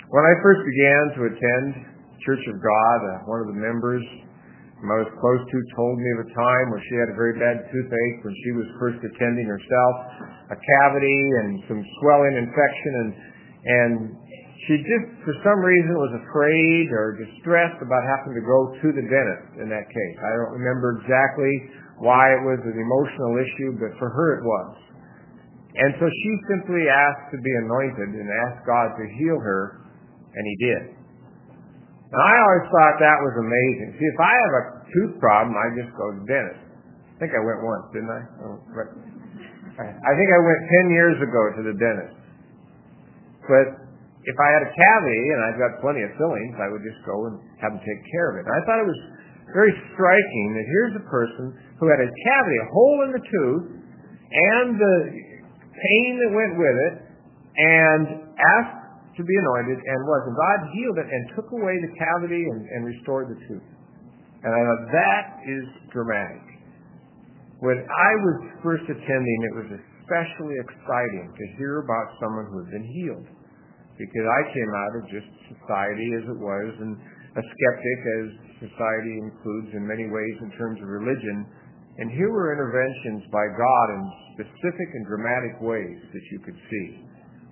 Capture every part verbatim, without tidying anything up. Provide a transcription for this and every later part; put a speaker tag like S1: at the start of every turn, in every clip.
S1: When I first began to attend Church of God, uh, one of the members I was close to told me of a time where she had a very bad toothache when she was first attending herself, a cavity and some swelling infection, and and she just, for some reason, was afraid or distressed about having to go to the dentist in that case. I don't remember exactly why it was an emotional issue, but for her it was. And so she simply asked to be anointed and asked God to heal her, and He did. And I always thought that was amazing. See, if I have a tooth problem, I just go to the dentist. I think I went once, didn't I? Oh, right. I think I went ten years ago to the dentist. But if I had a cavity and I've got plenty of fillings, I would just go and have them take care of it. And I thought it was very striking that here's a person who had a cavity, a hole in the tooth, and the pain that went with it, and asked to be anointed, and was. And God healed it and took away the cavity and, and restored the tooth. And I thought, that is dramatic. When I was first attending, it was especially exciting to hear about someone who had been healed. Because I came out of just society as it was, and a skeptic, as society includes in many ways in terms of religion. And here were interventions by God in specific and dramatic ways that you could see.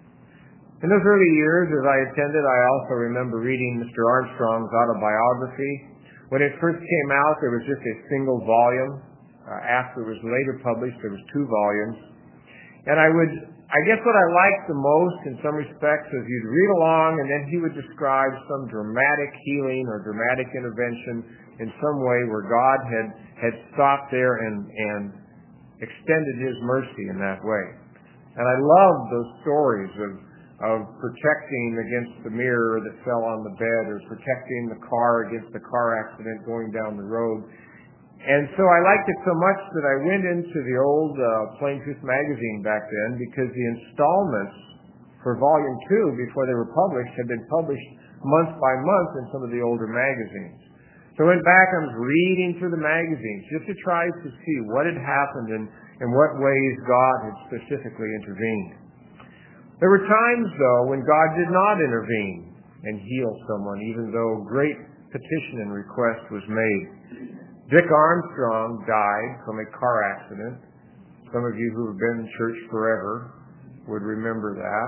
S1: In those early years, as I attended, I also remember reading Mister Armstrong's autobiography. When it first came out, there was just a single volume. Uh, after it was later published, there was two volumes. And I would, I guess what I liked the most in some respects is you'd read along and then he would describe some dramatic healing or dramatic intervention in some way where God had, had stopped there and, and extended His mercy in that way. And I loved those stories of of protecting against the mirror that fell on the bed, or protecting the car against the car accident going down the road. And so I liked it so much that I went into the old uh, Plain Truth magazine back then, because the installments for volume two, before they were published, had been published month by month in some of the older magazines. So I went back and was reading through the magazines just to try to see what had happened and in what ways God had specifically intervened. There were times, though, when God did not intervene and heal someone, even though great petition and request was made. Dick Armstrong died from a car accident. Some of you who have been in church forever would remember that.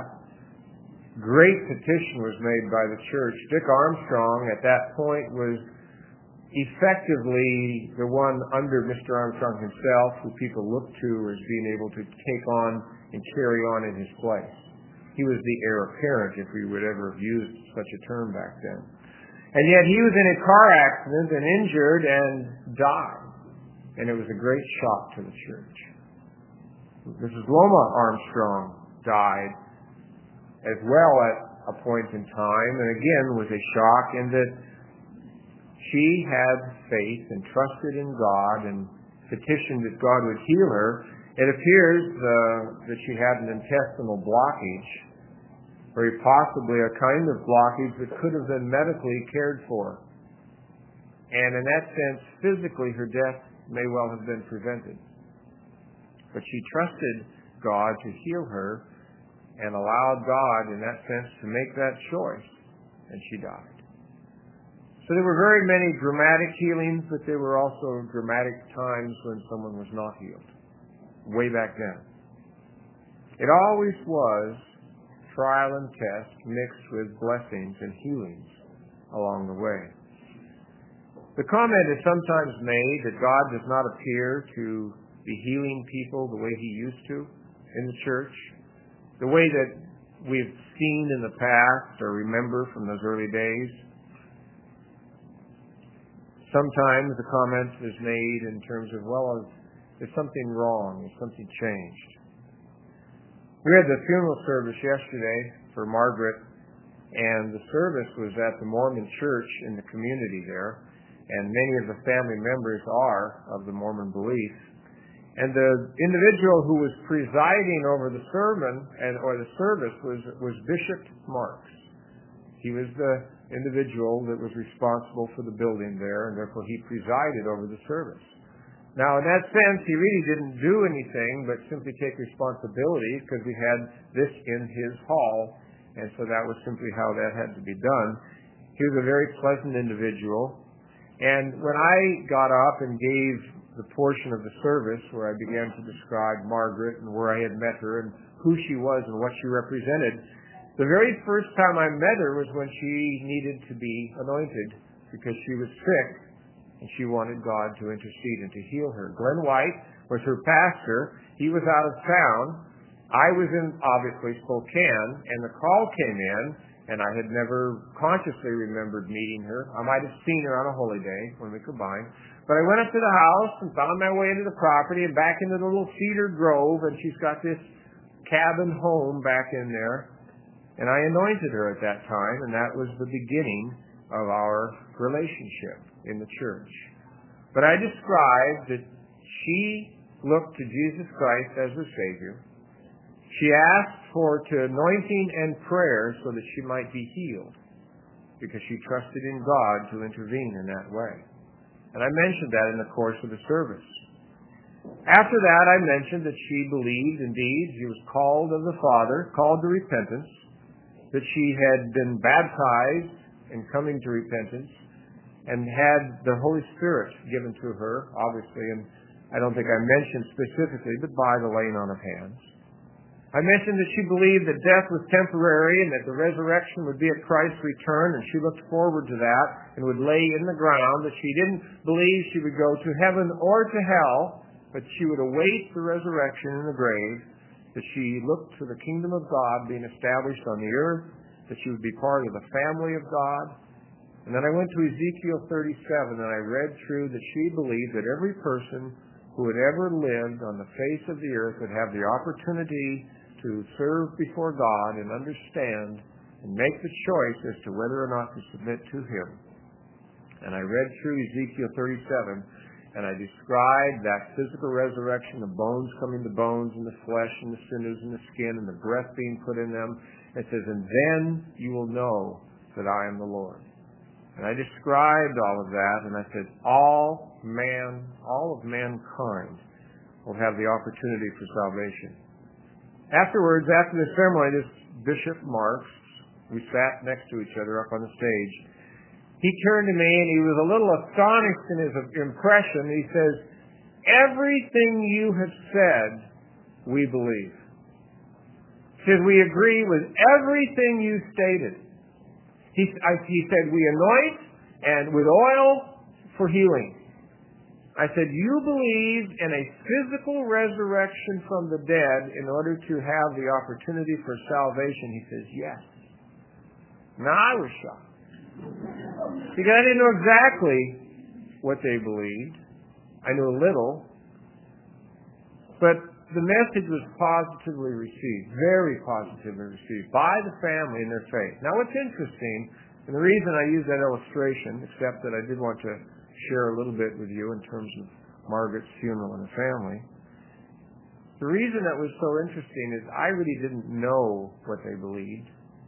S1: Great petition was made by the church. Dick Armstrong, at that point, was effectively the one under Mister Armstrong himself who people looked to as being able to take on and carry on in his place. He was the heir apparent, if we would ever have used such a term back then. And yet he was in a car accident and injured and died. And it was a great shock to the church. Missus Loma Armstrong died as well at a point in time, and again was a shock in that she had faith and trusted in God and petitioned that God would heal her. It appears uh, that she had an intestinal blockage, very possibly a kind of blockage that could have been medically cared for. And in that sense, physically, her death may well have been prevented. But she trusted God to heal her and allowed God, in that sense, to make that choice, and she died. So there were very many dramatic healings, but there were also dramatic times when someone was not healed. Way back then. It always was trial and test mixed with blessings and healings along the way. The comment is sometimes made that God does not appear to be healing people the way He used to in the church, the way that we've seen in the past or remember from those early days. Sometimes the comment is made in terms of, well, there's something wrong, there's something changed. We had the funeral service yesterday for Margaret, and the service was at the Mormon church in the community there, and many of the family members are of the Mormon belief. And the individual who was presiding over the sermon and or the service was was Bishop Marks. He was the individual that was responsible for the building there, and therefore he presided over the service. Now, in that sense, he really didn't do anything but simply take responsibility because we had this in his hall and so that was simply how that had to be done. He was a very pleasant individual, and when I got up and gave the portion of the service where I began to describe Margaret and where I had met her and who she was and what she represented, the very first time I met her was when she needed to be anointed because she was sick and she wanted God to intercede and to heal her. Glenn White was her pastor. He was out of town. I was in, obviously, Spokane, and the call came in, and I had never consciously remembered meeting her. I might have seen her on a holy day when we combined. But I went up to the house and found my way into the property and back into the little cedar grove, and she's got this cabin home back in there. And I anointed her at that time, and that was the beginning of our relationship in the church. But I described that she looked to Jesus Christ as her Savior. She asked for to anointing and prayer so that she might be healed because she trusted in God to intervene in that way. And I mentioned that in the course of the service. After that, I mentioned that she believed, indeed, she was called of the Father, called to repentance, that she had been baptized in coming to repentance, and had the Holy Spirit given to her, obviously, and I don't think I mentioned specifically, but by the laying on of hands. I mentioned that she believed that death was temporary and that the resurrection would be at Christ's return, and she looked forward to that and would lay in the ground, that she didn't believe she would go to heaven or to hell, but she would await the resurrection in the grave, that she looked to the kingdom of God being established on the earth, that she would be part of the family of God. And then I went to Ezekiel thirty-seven, and I read through that she believed that every person who had ever lived on the face of the earth would have the opportunity to serve before God and understand and make the choice as to whether or not to submit to Him. And I read through Ezekiel thirty-seven, and I described that physical resurrection, the bones coming to bones, and the flesh, and the sinews, and the skin, and the breath being put in them. It says, and then you will know that I am the Lord. And I described all of that, and I said, all man, all of mankind will have the opportunity for salvation. Afterwards, after the ceremony, this Bishop Marks, we sat next to each other up on the stage. He turned to me and he was a little astonished in his impression. He says, everything you have said, we believe. He says, we agree with everything you stated. He, I, he said, we anoint and with oil for healing. I said, you believe in a physical resurrection from the dead in order to have the opportunity for salvation? He says, yes. Now I was shocked. Because I didn't know exactly what they believed. I knew a little. But the message was positively received, very positively received by the family and their faith. Now what's interesting, and the reason I use that illustration, except that I did want to share a little bit with you in terms of Margaret's funeral and the family. The reason that was so interesting is I really didn't know what they believed.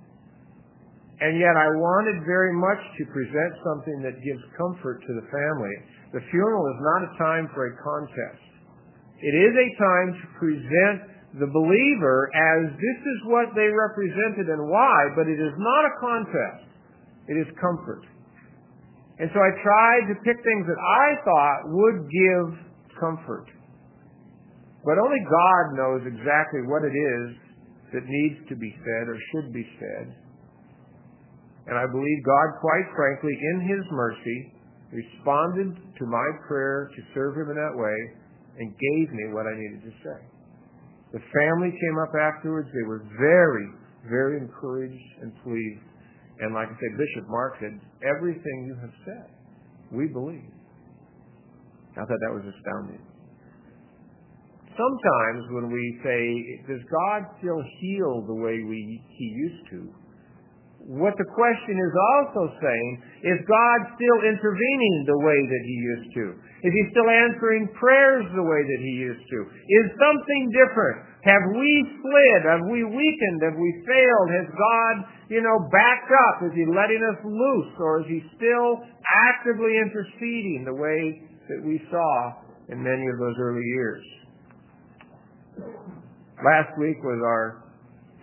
S1: And yet I wanted very much to present something that gives comfort to the family. The funeral is not a time for a contest. It is a time to present the believer as this is what they represented and why, but it is not a contest. It is comfort. And so I tried to pick things that I thought would give comfort. But only God knows exactly what it is that needs to be said or should be said. And I believe God, quite frankly, in His mercy, responded to my prayer to serve Him in that way and gave me what I needed to say. The family came up afterwards. They were very, very encouraged and pleased. And like I said, Bishop Mark said, everything you have said, we believe. I thought that was astounding. Sometimes when we say, does God still heal the way we He used to? What the question is also saying, is God still intervening the way that He used to? Is He still answering prayers the way that He used to? Is something different? Have we slid? Have we weakened? Have we failed? Has God, you know, backed up? Is He letting us loose? Or is He still actively interceding the way that we saw in many of those early years? Last week was our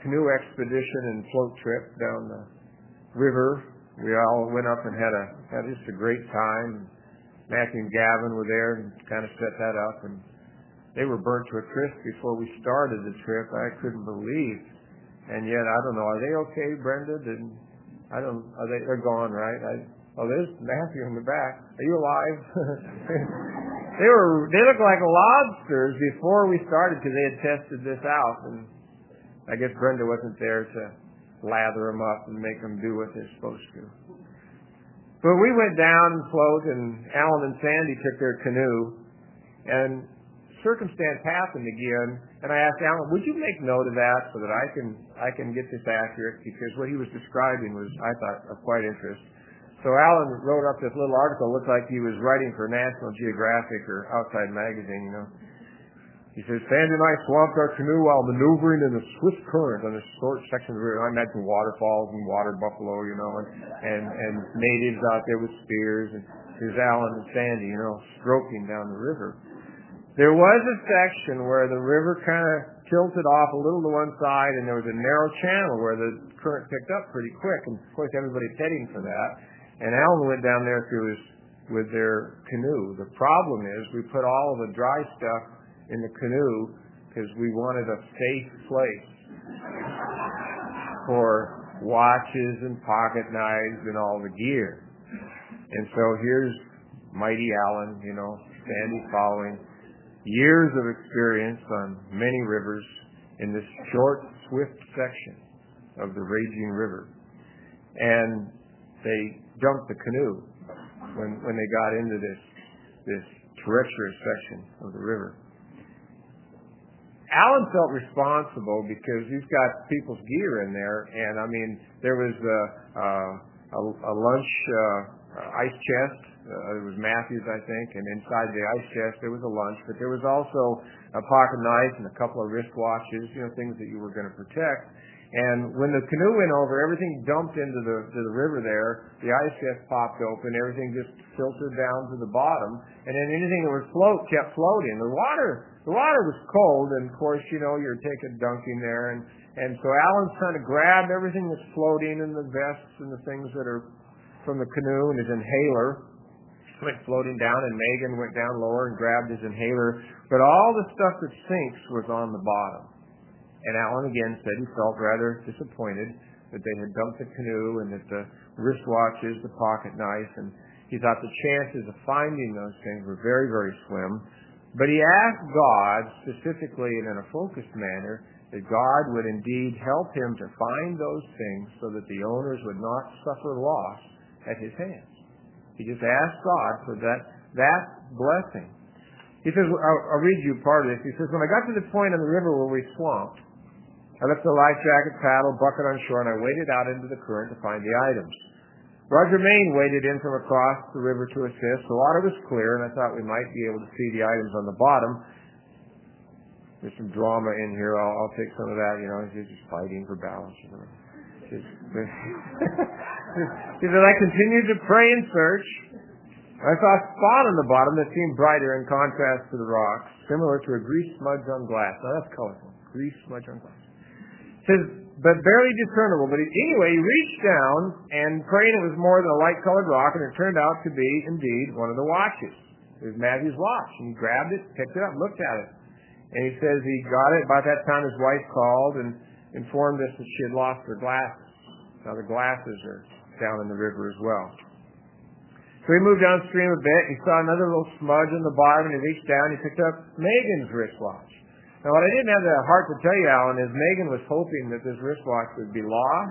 S1: canoe expedition and float trip down the river. We all went up and had a had just a great time. Matthew and Gavin were there and kind of set that up, and they were burnt to a crisp before we started the trip. I couldn't believe, and yet I don't know. Are they okay, Brenda? Did I don't? Are they? They're gone, right? I, oh, there's Matthew in the back. Are you alive? they were. They looked like lobsters before we started because they had tested this out, and I guess Brenda wasn't there to lather them up and make them do what they're supposed to. But we went down and float, and Alan and Sandy took their canoe, and circumstance happened again, and I asked Alan, would you make note of that so that I can I can get this accurate, because what he was describing was, I thought, of quite interest. So Alan wrote up this little article, looked like he was writing for National Geographic or Outside Magazine, you know. He says, Sandy and I swamped our canoe while maneuvering in a swift current on a short section of the river. I imagine waterfalls and water buffalo, you know, and, and, and natives out there with spears. And here's Alan and Sandy, you know, stroking down the river. There was a section where the river kind of tilted off a little to one side, and there was a narrow channel where the current picked up pretty quick. And, of course, everybody's heading for that. And Alan went down there through his, with their canoe. The problem is we put all of the dry stuff in the canoe because we wanted a safe place for watches and pocket knives and all the gear. And so here's mighty Alan, you know, Sandy following, years of experience on many rivers in this short, swift section of the raging river. And they dumped the canoe when when they got into this this treacherous section of the river. Alan felt responsible because he's got people's gear in there, and I mean, there was a, a, a lunch uh, ice chest. Uh, it was Matthew's, I think, and inside the ice chest there was a lunch, but there was also a pocket knife and a couple of wristwatches, you know, things that you were going to protect. And when the canoe went over, everything dumped into the to the river there. The ice chest popped open. Everything just filtered down to the bottom. And then anything that would float kept floating. The water, the water was cold, and of course, you know, you're taking dunking there. And and so Alan's trying to grab everything that's floating in the vests and the things that are from the canoe, and his inhaler went floating down, and Megan went down lower and grabbed his inhaler. But all the stuff that sinks was on the bottom. And Alan again said he felt rather disappointed that they had dumped the canoe and that the wristwatches, the pocket knife, and he thought the chances of finding those things were very, very slim. But he asked God, specifically and in a focused manner, that God would indeed help him to find those things so that the owners would not suffer loss at his hands. He just asked God for that, that blessing. He says, I'll, I'll read you part of this. He says, when I got to the point on the river where we swamped, I left the life jacket, paddle, bucket on shore, and I waded out into the current to find the items. Roger Main waded in from across the river to assist. The water was clear, and I thought we might be able to see the items on the bottom. There's some drama in here. I'll, I'll take some of that. You know, he's just fighting for balance. You know. Just, he said, I continued to pray and search. I saw a spot on the bottom that seemed brighter in contrast to the rocks, similar to a grease smudge on glass. Now, that's colorful. Grease smudge on glass. It says, but barely discernible. But anyway, he reached down and praying it was more than a light-colored rock, and it turned out to be, indeed, one of the watches. It was Matthew's watch. And he grabbed it, picked it up, looked at it. And he says he got it. About that time, his wife called and informed us that she had lost her glasses. Now, the glasses are down in the river as well. So he moved downstream a bit. He saw another little smudge on the bottom, and he reached down. He picked up Megan's wristwatch. Now, what I didn't have the heart to tell you, Alan, is Megan was hoping that this wristwatch would be lost.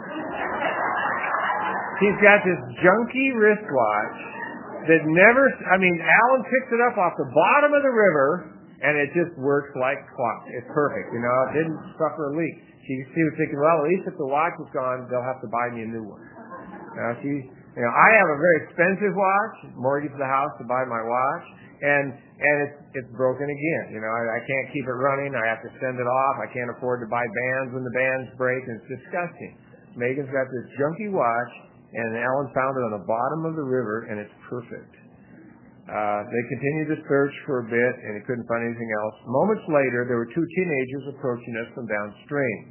S1: He's got this junky wristwatch that never, I mean, Alan picked it up off the bottom of the river, and it just works like clock. It's perfect, you know. It didn't suffer a leak. She, she was thinking, well, at least if the watch is gone, they'll have to buy me a new one. Now, she, you know, I have a very expensive watch, mortgaged the house to buy my watch, and and it's it's broken again. You know, I, I can't keep it running. I have to send it off. I can't afford to buy bands when the bands break, and it's disgusting. Megan's got this junky watch, and Alan found it on the bottom of the river, and it's perfect. Uh, they continued to search for a bit, and he couldn't find anything else. Moments later, there were two teenagers approaching us from downstream.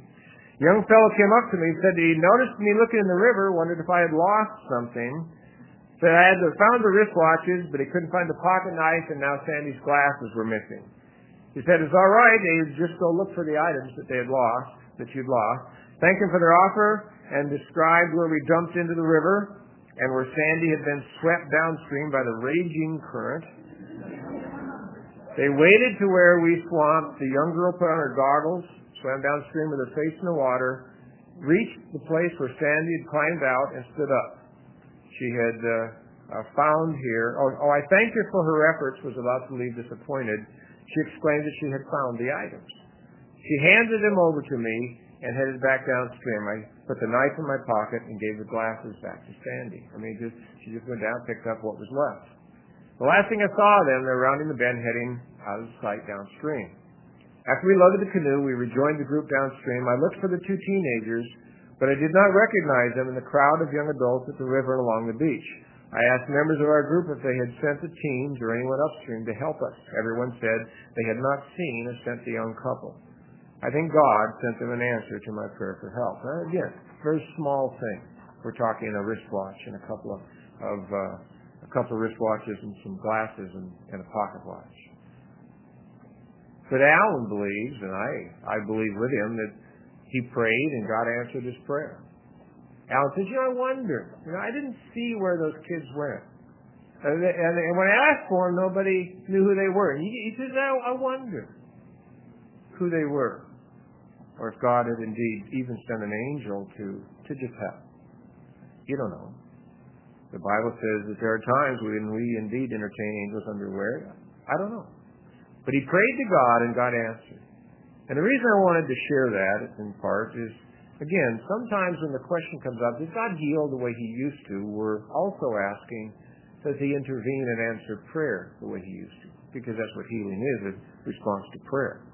S1: A young fellow came up to me and said he noticed me looking in the river, wondered if I had lost something. Said I had found the wristwatches, but he couldn't find the pocket knife, and now Sandy's glasses were missing. He said, it's all right. They would just go look for the items that they had lost, that you'd lost. Thanked him for their offer and described where we dumped into the river and where Sandy had been swept downstream by the raging current. They waded to where we swamped. The young girl put on her goggles, swam downstream with her face in the water, reached the place where Sandy had climbed out and stood up. She had uh, uh, found here, oh, oh, I thanked her for her efforts, was about to leave disappointed. She exclaimed that she had found the items. She handed them over to me and headed back downstream. I put the knife in my pocket and gave the glasses back to Sandy. I mean, just, she just went down and picked up what was left. The last thing I saw of them, they were rounding the bend heading out of sight downstream. After we loaded the canoe, we rejoined the group downstream. I looked for the two teenagers, but I did not recognize them in the crowd of young adults at the river and along the beach. I asked members of our group if they had sent the teams or anyone upstream to help us. Everyone said they had not seen or sent the young couple. I think God sent them an answer to my prayer for help. Now, again, very small thing. We're talking a wristwatch and a couple of, of uh, a couple of wristwatches and some glasses and, and a pocket watch. But Alan believes, and I, I believe with him, that he prayed and God answered his prayer. Alan says, you know, I wonder. You know, I didn't see where those kids went. And, and, and when I asked for them, nobody knew who they were. And he, he says, I, I wonder who they were. Or if God had indeed even sent an angel to, to just help. You don't know. The Bible says that there are times when we indeed entertain angels underwear. I don't know. But he prayed to God and God answered. And the reason I wanted to share that in part is, again, sometimes when the question comes up, does God heal the way he used to? We're also asking, does he intervene and answer prayer the way he used to? Because that's what healing is, a response to prayer.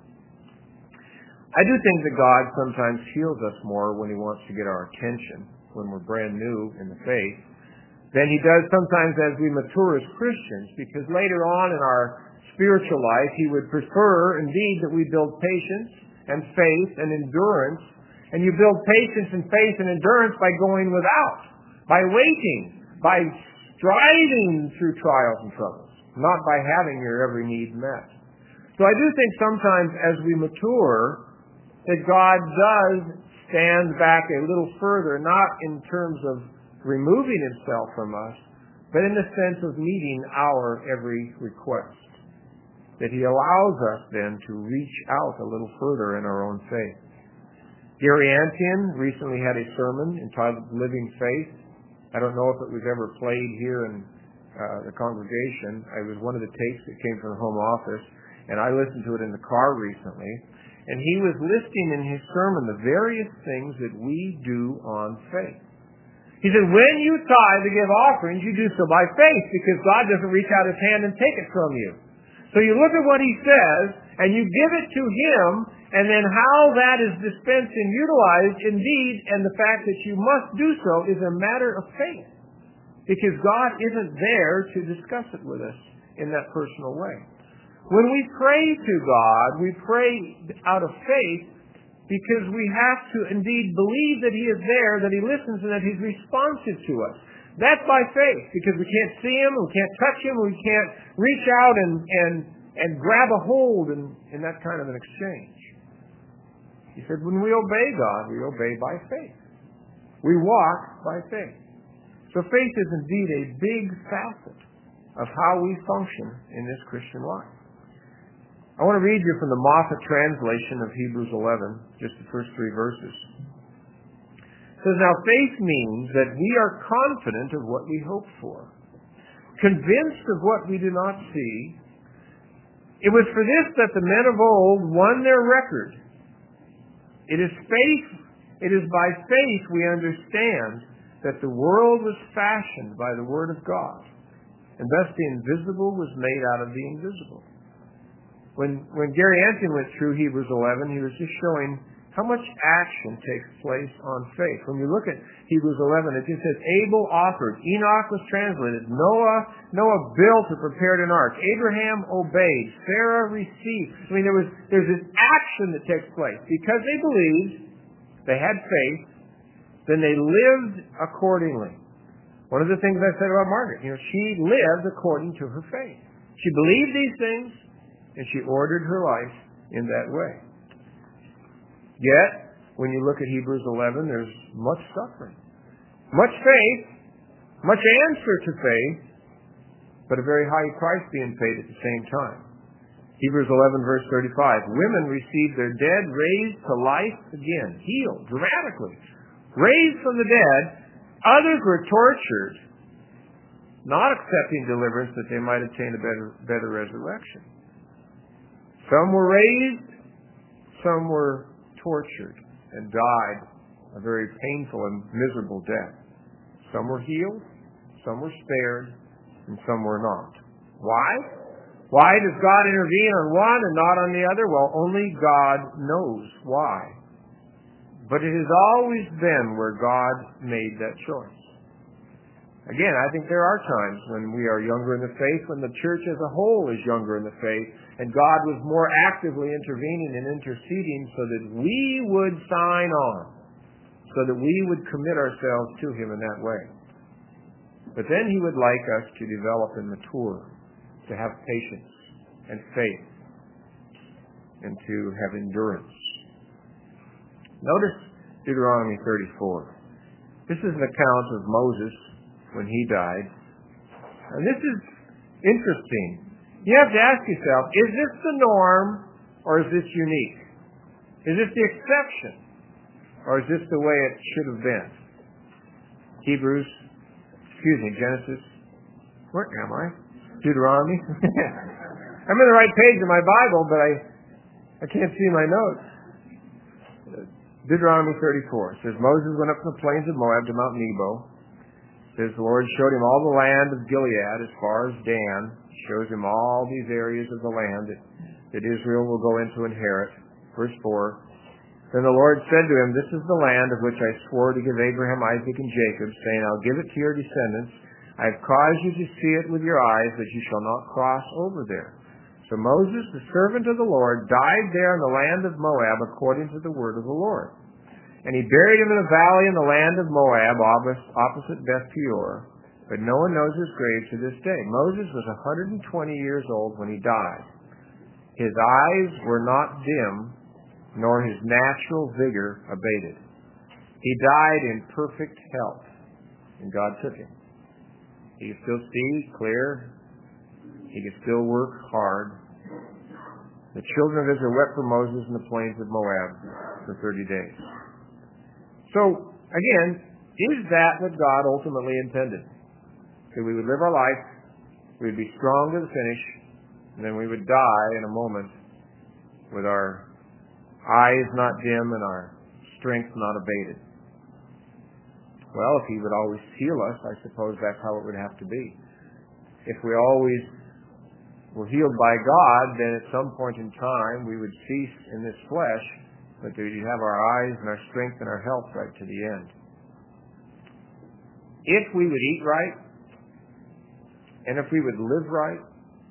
S1: I do think that God sometimes heals us more when he wants to get our attention, when we're brand new in the faith, than he does sometimes as we mature as Christians, because later on in our spiritual life, he would prefer, indeed, that we build patience and faith and endurance. And you build patience and faith and endurance by going without, by waiting, by striving through trials and troubles, not by having your every need met. So I do think sometimes as we mature, that God does stand back a little further, not in terms of removing himself from us, but in the sense of meeting our every request. That he allows us then to reach out a little further in our own faith. Gary Antian recently had a sermon entitled Living Faith. I don't know if it was ever played here in uh, the congregation. It was one of the tapes that came from the home office, and I listened to it in the car recently. And he was listing in his sermon the various things that we do on faith. He said, when you tithe to give offerings, you do so by faith, because God doesn't reach out his hand and take it from you. So you look at what he says, and you give it to him, and then how that is dispensed and utilized, indeed, and the fact that you must do so is a matter of faith. Because God isn't there to discuss it with us in that personal way. When we pray to God, we pray out of faith because we have to indeed believe that he is there, that he listens, and that he's responsive to us. That's by faith, because we can't see him, we can't touch him, we can't reach out and, and, and grab a hold in, in that kind of an exchange. He said, when we obey God, we obey by faith. We walk by faith. So faith is indeed a big facet of how we function in this Christian life. I want to read you from the Moffat translation of Hebrews eleven, just the first three verses. It says, now faith means that we are confident of what we hope for, convinced of what we do not see. It was for this that the men of old won their record. It is faith, it is by faith we understand that the world was fashioned by the word of God, and thus the invisible was made out of the invisible. When, when Gary Antian went through Hebrews eleven, he was just showing how much action takes place on faith. When you look at Hebrews eleven, it just says, Abel offered, Enoch was translated, Noah, Noah built or prepared an ark, Abraham obeyed, Sarah received. I mean, there was, there's this action that takes place because they believed they had faith, then they lived accordingly. One of the things I said about Margaret, you know, she lived according to her faith. She believed these things, and she ordered her life in that way. Yet, when you look at Hebrews eleven, there's much suffering, much faith, much answer to faith, but a very high price being paid at the same time. Hebrews eleven, verse thirty-five, women received their dead raised to life again, healed dramatically, raised from the dead. Others were tortured, not accepting deliverance that they might attain a better, better resurrection. Some were raised, some were tortured and died a very painful and miserable death. Some were healed, some were spared, and some were not. Why? Why does God intervene on one and not on the other? Well, only God knows why. But it has always been where God made that choice. Again, I think there are times when we are younger in the faith, when the church as a whole is younger in the faith, and God was more actively intervening and interceding so that we would sign on, so that we would commit ourselves to Him in that way. But then He would like us to develop and mature, to have patience and faith, and to have endurance. Notice Deuteronomy thirty-four. This is an account of Moses when he died. And this is interesting. You have to ask yourself, is this the norm or is this unique? Is this the exception or is this the way it should have been? Hebrews, excuse me, Genesis, where am I? Deuteronomy. I'm in the right page of my Bible, but I, I can't see my notes. Deuteronomy thirty-four says, Moses went up from the plains of Moab to Mount Nebo. Says the Lord showed him all the land of Gilead as far as Dan. Shows him all these areas of the land that, that Israel will go in to inherit. Verse four. Then the Lord said to him, this is the land of which I swore to give Abraham, Isaac, and Jacob, saying, I'll give it to your descendants. I have caused you to see it with your eyes, but you shall not cross over there. So Moses, the servant of the Lord, died there in the land of Moab according to the word of the Lord. And he buried him in a valley in the land of Moab, opposite Beth Peor. But no one knows his grave to this day. Moses was one hundred twenty years old when he died. His eyes were not dim, nor his natural vigor abated. He died in perfect health, and God took him. He could still see clear. He could still work hard. The children of Israel wept for Moses in the plains of Moab for thirty days. So, again, is that what God ultimately intended? That we would live our life, we would be strong to the finish, and then we would die in a moment with our eyes not dim and our strength not abated. Well, if He would always heal us, I suppose that's how it would have to be. If we always were healed by God, then at some point in time we would cease in this flesh, but we would have our eyes and our strength and our health right to the end. If we would eat right, and if we would live right,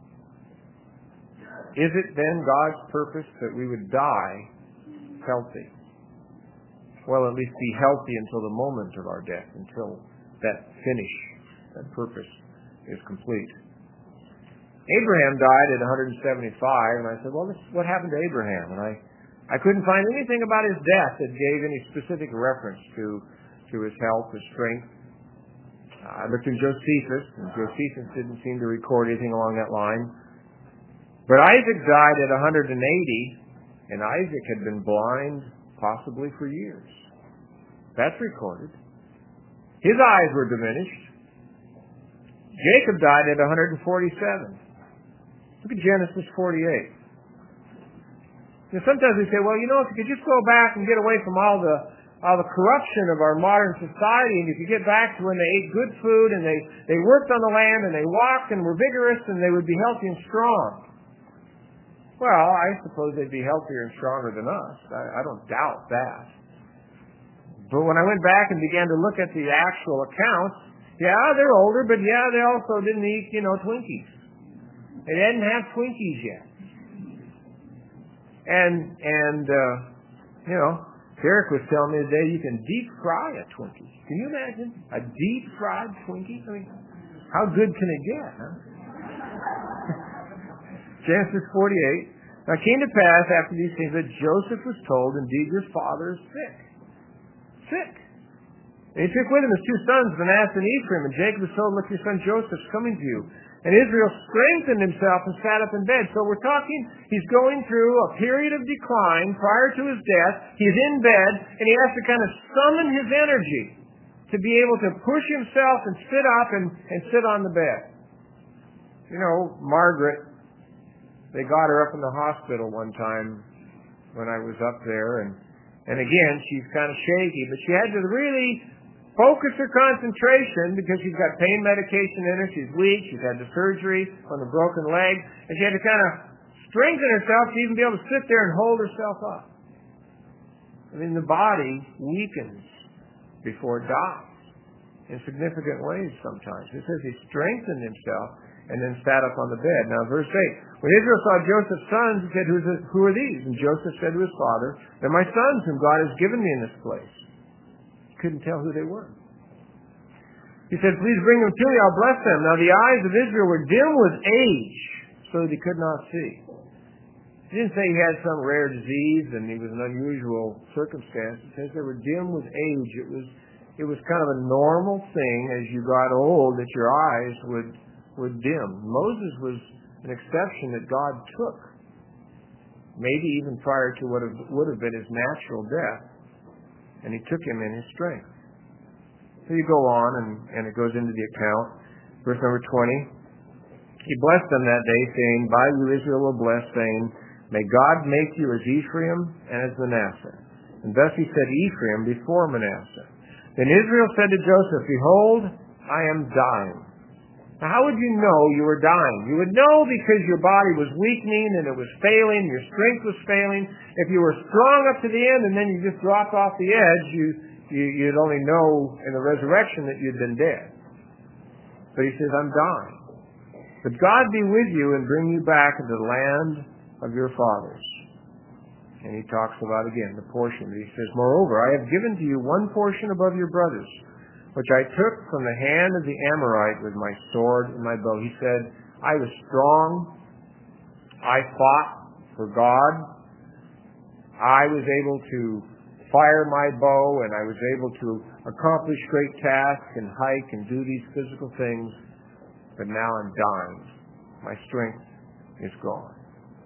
S1: is it then God's purpose that we would die healthy? Well, at least be healthy until the moment of our death, until that finish, that purpose is complete. Abraham died at one hundred seventy-five, and I said, well, this, what happened to Abraham? And I, I couldn't find anything about his death that gave any specific reference to, to his health, his strength. Uh, I looked in Josephus, and Josephus didn't seem to record anything along that line. But Isaac died at one hundred eighty, and Isaac had been blind possibly for years. That's recorded. His eyes were diminished. Jacob died at one hundred forty-seven. Look at Genesis forty-eight. You know, sometimes we say, well, you know, if you could just go back and get away from all the all the corruption of our modern society, and if you get back to when they ate good food and they, they worked on the land and they walked and were vigorous and they would be healthy and strong. Well, I suppose they'd be healthier and stronger than us. I, I don't doubt that. But when I went back and began to look at the actual accounts, yeah, they're older, but yeah, they also didn't eat, you know, Twinkies. They didn't have Twinkies yet. And, and, uh, you know, Derek was telling me today you can deep fry a Twinkie. Can you imagine? A deep fried Twinkie? I mean, how good can it get, huh? Genesis forty-eight. Now it came to pass after these things that Joseph was told, indeed your father is sick. Sick. And he took with him his two sons, Manasseh and Ephraim, and Jacob was told, look, your son Joseph's coming to you. And Israel strengthened himself and sat up in bed. So we're talking, he's going through a period of decline prior to his death. He's in bed, and he has to kind of summon his energy to be able to push himself and sit up and, and sit on the bed. You know, Margaret, they got her up in the hospital one time when I was up there, and, and again, she's kind of shaky, but she had to really focus her concentration because she's got pain medication in her, she's weak, she's had the surgery on the broken leg, and she had to kind of strengthen herself to even be able to sit there and hold herself up. I mean, the body weakens before it dies in significant ways sometimes. It says he strengthened himself and then sat up on the bed. Now, verse eight, when Israel saw Joseph's sons, he said, who are these? And Joseph said to his father, they're my sons whom God has given me in this place. Couldn't tell who they were. He said, please bring them to me, I'll bless them. Now the eyes of Israel were dim with age, so that he could not see. He didn't say he had some rare disease and he was an unusual circumstance. It says they were dim with age. It was it was kind of a normal thing as you got old that your eyes would, would dim. Moses was an exception that God took, maybe even prior to what would have been his natural death. And he took him in his strength. So you go on, and, and it goes into the account. Verse number twenty. He blessed them that day, saying, by you Israel will bless, saying, may God make you as Ephraim and as Manasseh. And thus he said Ephraim before Manasseh. Then Israel said to Joseph, behold, I am dying. Now how would you know you were dying? You would know because your body was weakening and it was failing, your strength was failing. If you were strong up to the end and then you just dropped off the edge, you, you, you'd only know in the resurrection that you'd been dead. But he says, I'm dying. But God be with you and bring you back into the land of your fathers. And he talks about, again, the portion. He says, moreover, I have given to you one portion above your brothers, which I took from the hand of the Amorite with my sword and my bow. He said, I was strong. I fought for God. I was able to fire my bow, and I was able to accomplish great tasks and hike and do these physical things. But now I'm dying. My strength is gone.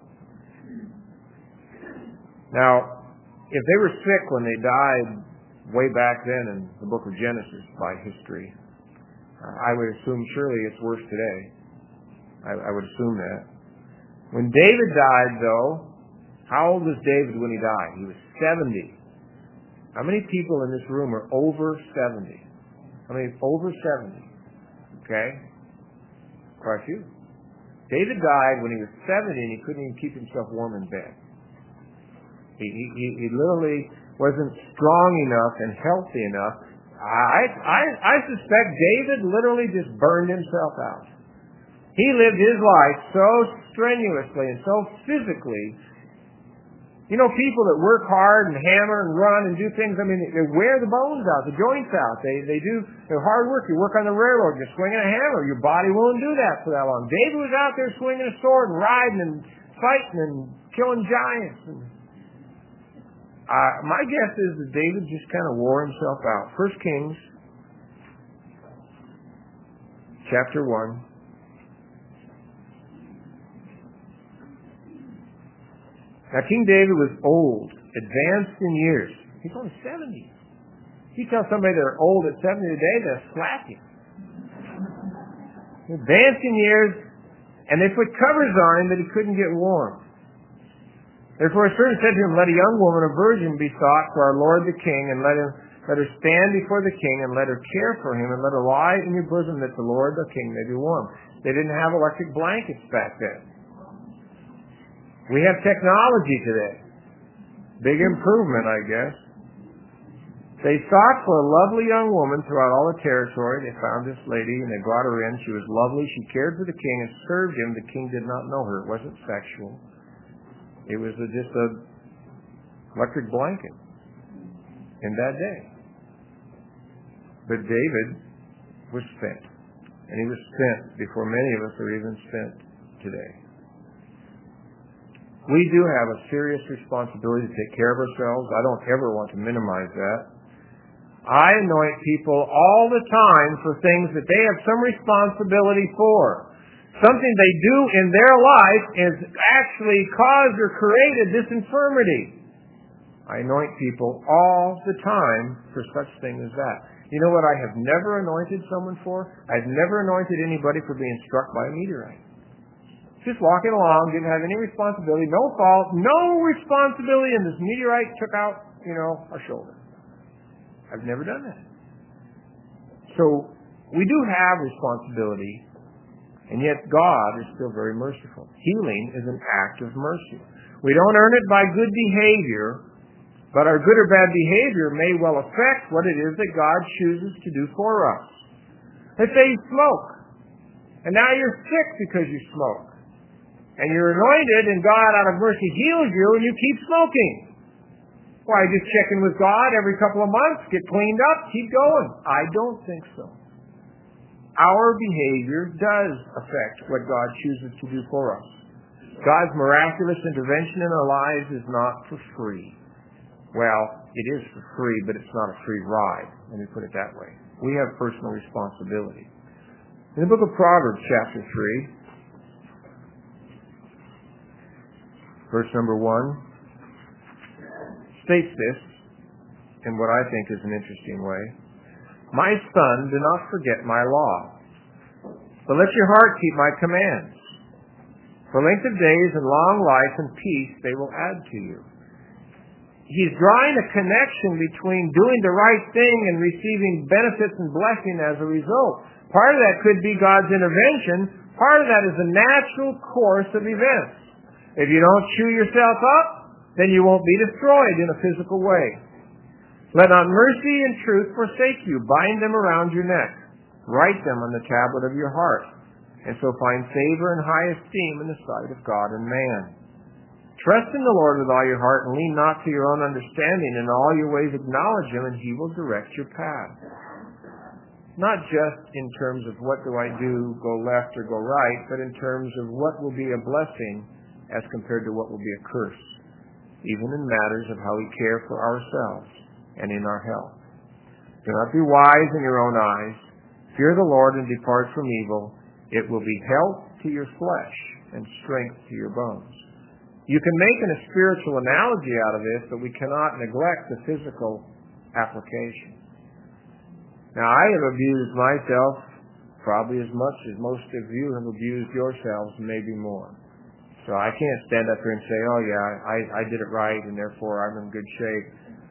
S1: Now, if they were sick when they died, way back then in the book of Genesis by history, I would assume surely it's worse today. I, I would assume that. When David died, though, how old was David when he died? He was seventy. How many people in this room are over seventy? How many over seventy? Okay? Quite a few. David died when he was seventy and he couldn't even keep himself warm in bed. He, he, he literally wasn't strong enough and healthy enough. I, I, I suspect David literally just burned himself out. He lived his life so strenuously and so physically. You know, people that work hard and hammer and run and do things, I mean, they wear the bones out, the joints out. They, they do their hard work. You work on the railroad, you're swinging a hammer. Your body won't do that for that long. David was out there swinging a sword and riding and fighting and killing giants. And Uh, my guess is that David just kind of wore himself out. First Kings, chapter one. Now King David was old, advanced in years. He's only seventy. You tell somebody they're old at seventy today, they'll slap you. Advanced in years, and they put covers on him that he couldn't get warm. Therefore a servant said to him, let a young woman, a virgin, be sought for our lord the king, and let, him, let her stand before the king, and let her care for him, and let her lie in your bosom, that the lord the king may be warm. They didn't have electric blankets back then. We have technology today. Big improvement, I guess. They sought for a lovely young woman throughout all the territory. They found this lady, and they brought her in. She was lovely. She cared for the king and served him. The king did not know her. It wasn't sexual. It was a, just a electric blanket. in that day. But David was spent. And he was spent before many of us are even spent today. We do have a serious responsibility to take care of ourselves. I don't ever want to minimize that. I anoint people all the time for things that they have some responsibility for. Something they do in their life is actually caused or created this infirmity. I anoint people all the time for such thing as that. You know what I have never anointed someone for? I've never anointed anybody for being struck by a meteorite. Just walking along, didn't have any responsibility, no fault, no responsibility, and this meteorite took out, you know, our shoulder. I've never done that. So we do have responsibility, and yet God is still very merciful. Healing is an act of mercy. We don't earn it by good behavior, but our good or bad behavior may well affect what it is that God chooses to do for us. Let's say you smoke, and now you're sick because you smoke. And you're anointed, and God out of mercy heals you, and you keep smoking. Why, just check in with God every couple of months, get cleaned up, keep going. I don't think so. Our behavior does affect what God chooses to do for us. God's miraculous intervention in our lives is not for free. Well, it is for free, but it's not a free ride. Let me put it that way. We have personal responsibility. In the book of Proverbs, chapter three, verse number one, states this in what I think is an interesting way. My son, do not forget my law, but let your heart keep my commands. For length of days and long life and peace they will add to you. He's drawing a connection between doing the right thing and receiving benefits and blessing as a result. Part of that could be God's intervention. Part of that is the natural course of events. If you don't chew yourself up, then you won't be destroyed in a physical way. Let not mercy and truth forsake you. Bind them around your neck. Write them on the tablet of your heart, and so find favor and high esteem in the sight of God and man. Trust in the Lord with all your heart, and lean not to your own understanding. In all your ways acknowledge Him, and He will direct your path. Not just in terms of what do I do, go left or go right, but in terms of what will be a blessing as compared to what will be a curse, even in matters of how we care for ourselves and in our health. Do not be wise in your own eyes. Fear the Lord and depart from evil. It will be health to your flesh and strength to your bones. You can make a spiritual analogy out of this, but we cannot neglect the physical application. Now, I have abused myself probably as much as most of you have abused yourselves, maybe more. So I can't stand up here and say, oh yeah, I, I did it right, and therefore I'm in good shape.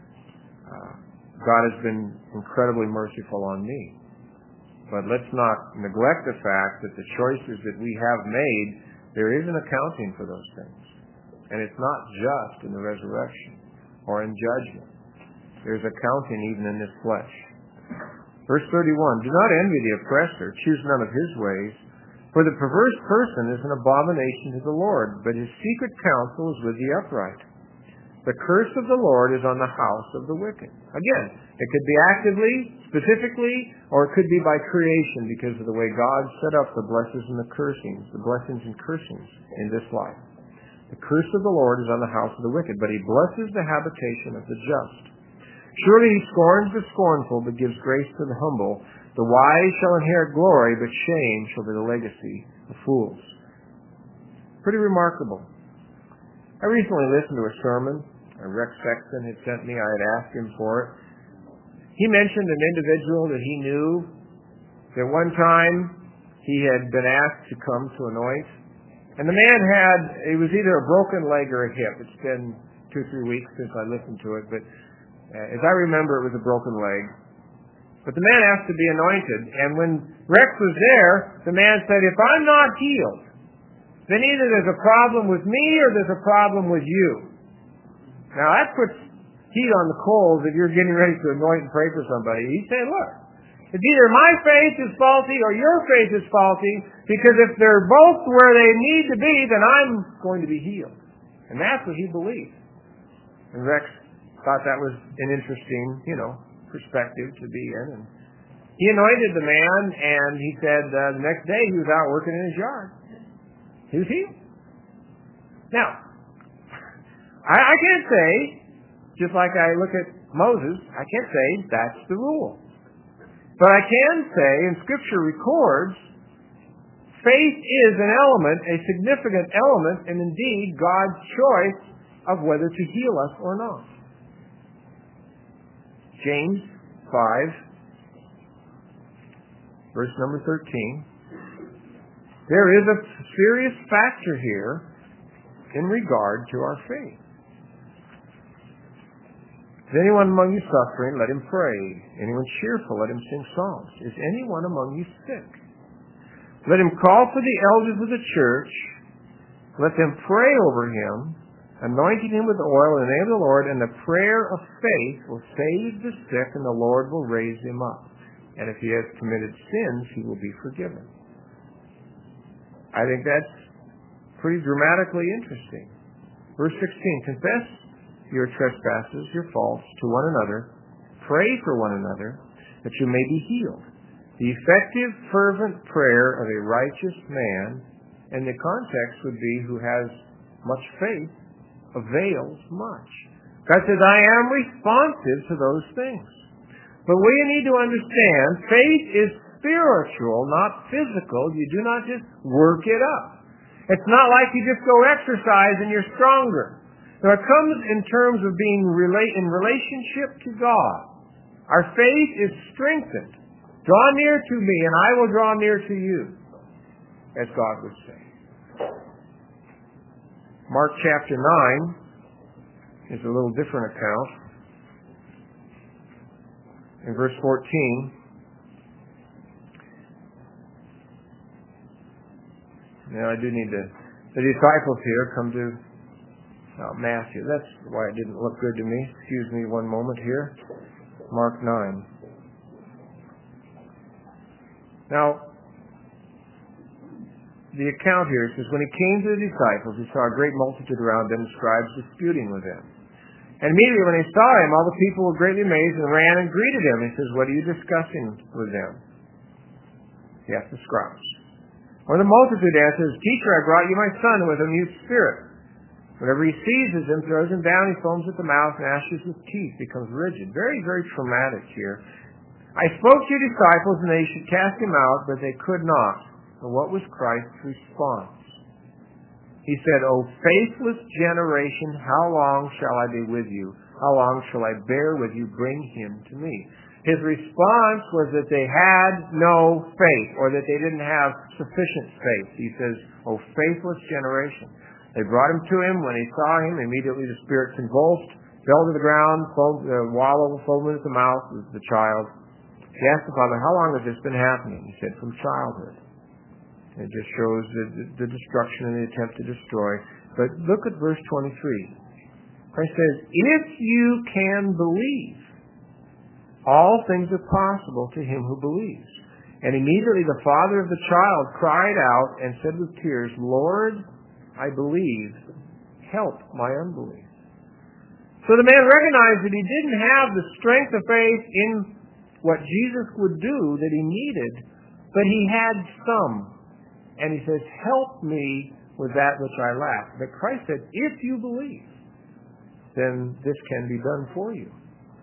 S1: Uh, God has been incredibly merciful on me. But let's not neglect the fact that the choices that we have made, there is an accounting for those things. And it's not just in the resurrection or in judgment. There's accounting even in this flesh. Verse thirty-one, do not envy the oppressor, choose none of his ways, for the perverse person is an abomination to the Lord, but his secret counsel is with the upright. The curse of the Lord is on the house of the wicked. Again, it could be actively, specifically, or it could be by creation because of the way God set up the blessings and the cursings, the blessings and cursings in this life. The curse of the Lord is on the house of the wicked, but He blesses the habitation of the just. Surely He scorns the scornful, but gives grace to the humble. The wise shall inherit glory, but shame shall be the legacy of fools. Pretty remarkable. I recently listened to a sermon. Rex Sexton had sent me. I had asked him for it. He mentioned an individual that he knew that one time he had been asked to come to anoint. And the man had, it was either a broken leg or a hip. It's been two or three weeks since I listened to it, but uh, as I remember, it was a broken leg. But the man asked to be anointed, and when Rex was there, the man said, if I'm not healed, then either there's a problem with me or there's a problem with you. Now that puts heat on the coals if you're getting ready to anoint and pray for somebody. He said, look, it's either my faith is faulty or your faith is faulty, because if they're both where they need to be, then I'm going to be healed. And that's what he believed. And Rex thought that was an interesting, you know, perspective to be in. And he anointed the man, and he said uh, the next day he was out working in his yard. He was healed. Now, I, I can't say, just like I look at Moses, I can't say that's the rule. But I can say, and Scripture records, faith is an element, a significant element, and indeed God's choice of whether to heal us or not. James five, verse number thirteen. There is a serious factor here in regard to our faith. Is anyone among you suffering? Let him pray. Anyone cheerful? Let him sing psalms. Is anyone among you sick? Let him call for the elders of the church. Let them pray over him, anointing him with oil in the name of the Lord, and the prayer of faith will save the sick, and the Lord will raise him up. And if he has committed sins, he will be forgiven. I think that's pretty dramatically interesting. Verse sixteen, confess your trespasses, your faults to one another, pray for one another, that you may be healed. The effective, fervent prayer of a righteous man, and the context would be who has much faith, avails much. God says, I am responsive to those things. But we need to understand, faith is spiritual, not physical. You do not just work it up. It's not like you just go exercise and you're stronger. Now, it comes in terms of being relate in relationship to God. Our faith is strengthened. Draw near to me, and I will draw near to you, as God would say. Mark chapter nine is a little different account. In verse fourteen, now I do need to, the disciples here come to oh, Matthew. That's why it didn't look good to me. Excuse me one moment here. Mark nine. Now, the account here says, when he came to the disciples, he saw a great multitude around them, scribes disputing with them. And immediately when he saw him, all the people were greatly amazed and ran and greeted him. He says, what are you discussing with them? He asked the scribes. Or the multitude answers, Teacher, I brought you my son with a mute spirit. Whenever he seizes him, throws him down, he foams at the mouth and gnashes his teeth, becomes rigid. Very, very traumatic here. I spoke to your disciples and they should cast him out, but they could not. And what was Christ's response? He said, O faithless generation, how long shall I be with you? How long shall I bear with you? Bring him to me. His response was that they had no faith, or that they didn't have sufficient faith. He says, O faithless generation. They brought him to him. When he saw him, immediately the spirit convulsed, fell to the ground, foamed, uh, wallow, foamed at the mouth of the child. He asked the father, how long has this been happening? He said, from childhood. It just shows the, the, the destruction and the attempt to destroy. But look at verse twenty-three. Christ says, if you can believe, all things are possible to him who believes. And immediately the father of the child cried out and said with tears, Lord, I believe, help my unbelief. So the man recognized that he didn't have the strength of faith in what Jesus would do that he needed, but he had some. And he says, help me with that which I lack. But Christ said, if you believe, then this can be done for you.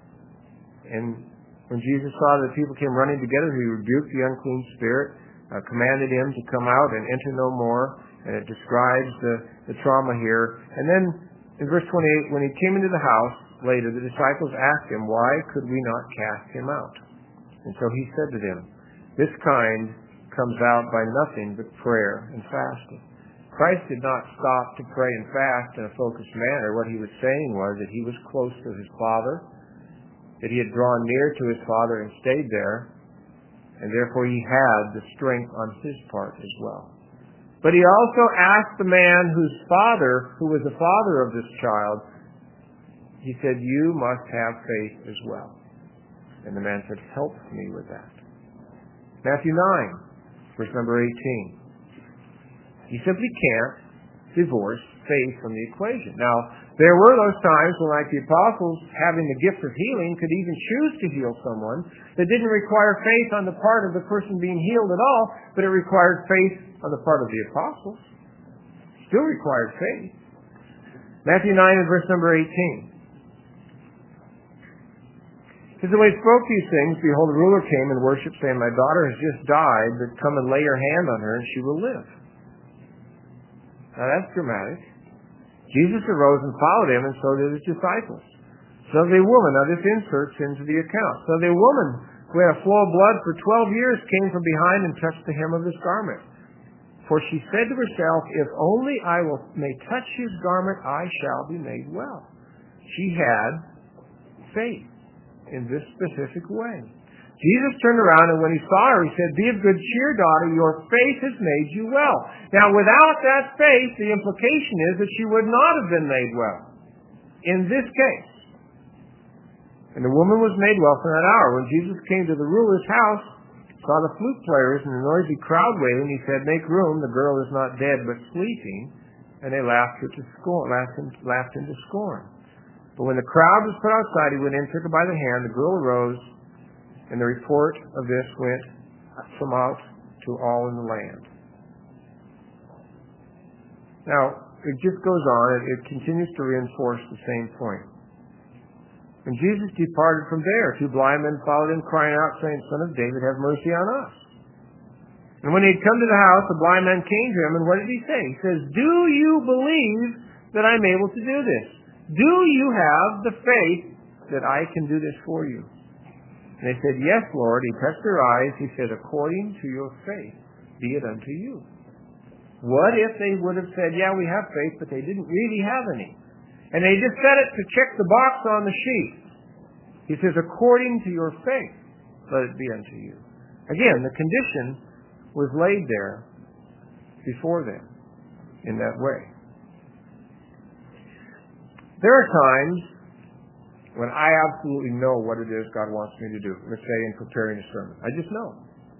S1: And when Jesus saw that people came running together, he rebuked the unclean spirit, uh, commanded him to come out and enter no more. And it describes the, the trauma here. And then in verse twenty-eight, when he came into the house later, the disciples asked him, why could we not cast him out? And so he said to them, this kind comes out by nothing but prayer and fasting. Christ did not stop to pray and fast in a focused manner. What he was saying was that he was close to his Father, that he had drawn near to his Father and stayed there, and therefore he had the strength on his part as well. But he also asked the man whose father, who was the father of this child, he said, you must have faith as well. And the man said, help me with that. Matthew nine. Verse number eighteen. You simply can't divorce faith from the equation. Now, there were those times when, like the apostles, having the gift of healing, could even choose to heal someone that didn't require faith on the part of the person being healed at all, but it required faith on the part of the apostles. Still required faith. Matthew nine and verse number eighteen. As the way he spoke these things, behold, the ruler came and worshipped, saying, My daughter has just died, but come and lay your hand on her, and she will live. Now that's dramatic. Jesus arose and followed him, and so did his disciples. So the woman, now this inserts into the account. So the woman who had a flow of blood for twelve years came from behind and touched the hem of his garment. For she said to herself, If only I will may touch his garment, I shall be made well. She had faith in this specific way. Jesus turned around, and when he saw her, he said, Be of good cheer, daughter, your faith has made you well. Now, without that faith, the implication is that she would not have been made well. In this case. And the woman was made well from that hour. When Jesus came to the ruler's house, saw the flute players and the noisy crowd waiting, he said, Make room, the girl is not dead, but sleeping. And they laughed her to scorn, laughed him, laughed him to scorn. But when the crowd was put outside, he went in, took her by the hand, the girl arose, and the report of this went from out to all in the land. Now, it just goes on. It, it continues to reinforce the same point. And Jesus departed from there. Two blind men followed him, crying out, saying, Son of David, have mercy on us. And when he had come to the house, the blind man came to him, and what did he say? He says, Do you believe that I'm able to do this? Do you have the faith that I can do this for you? And they said, Yes, Lord. He touched their eyes. He said, According to your faith, be it unto you. What if they would have said, Yeah, we have faith, but they didn't really have any? And they just said it to check the box on the sheet. He says, According to your faith, let it be unto you. Again, the condition was laid there before them in that way. There are times when I absolutely know what it is God wants me to do. Let's say in preparing a sermon. I just know.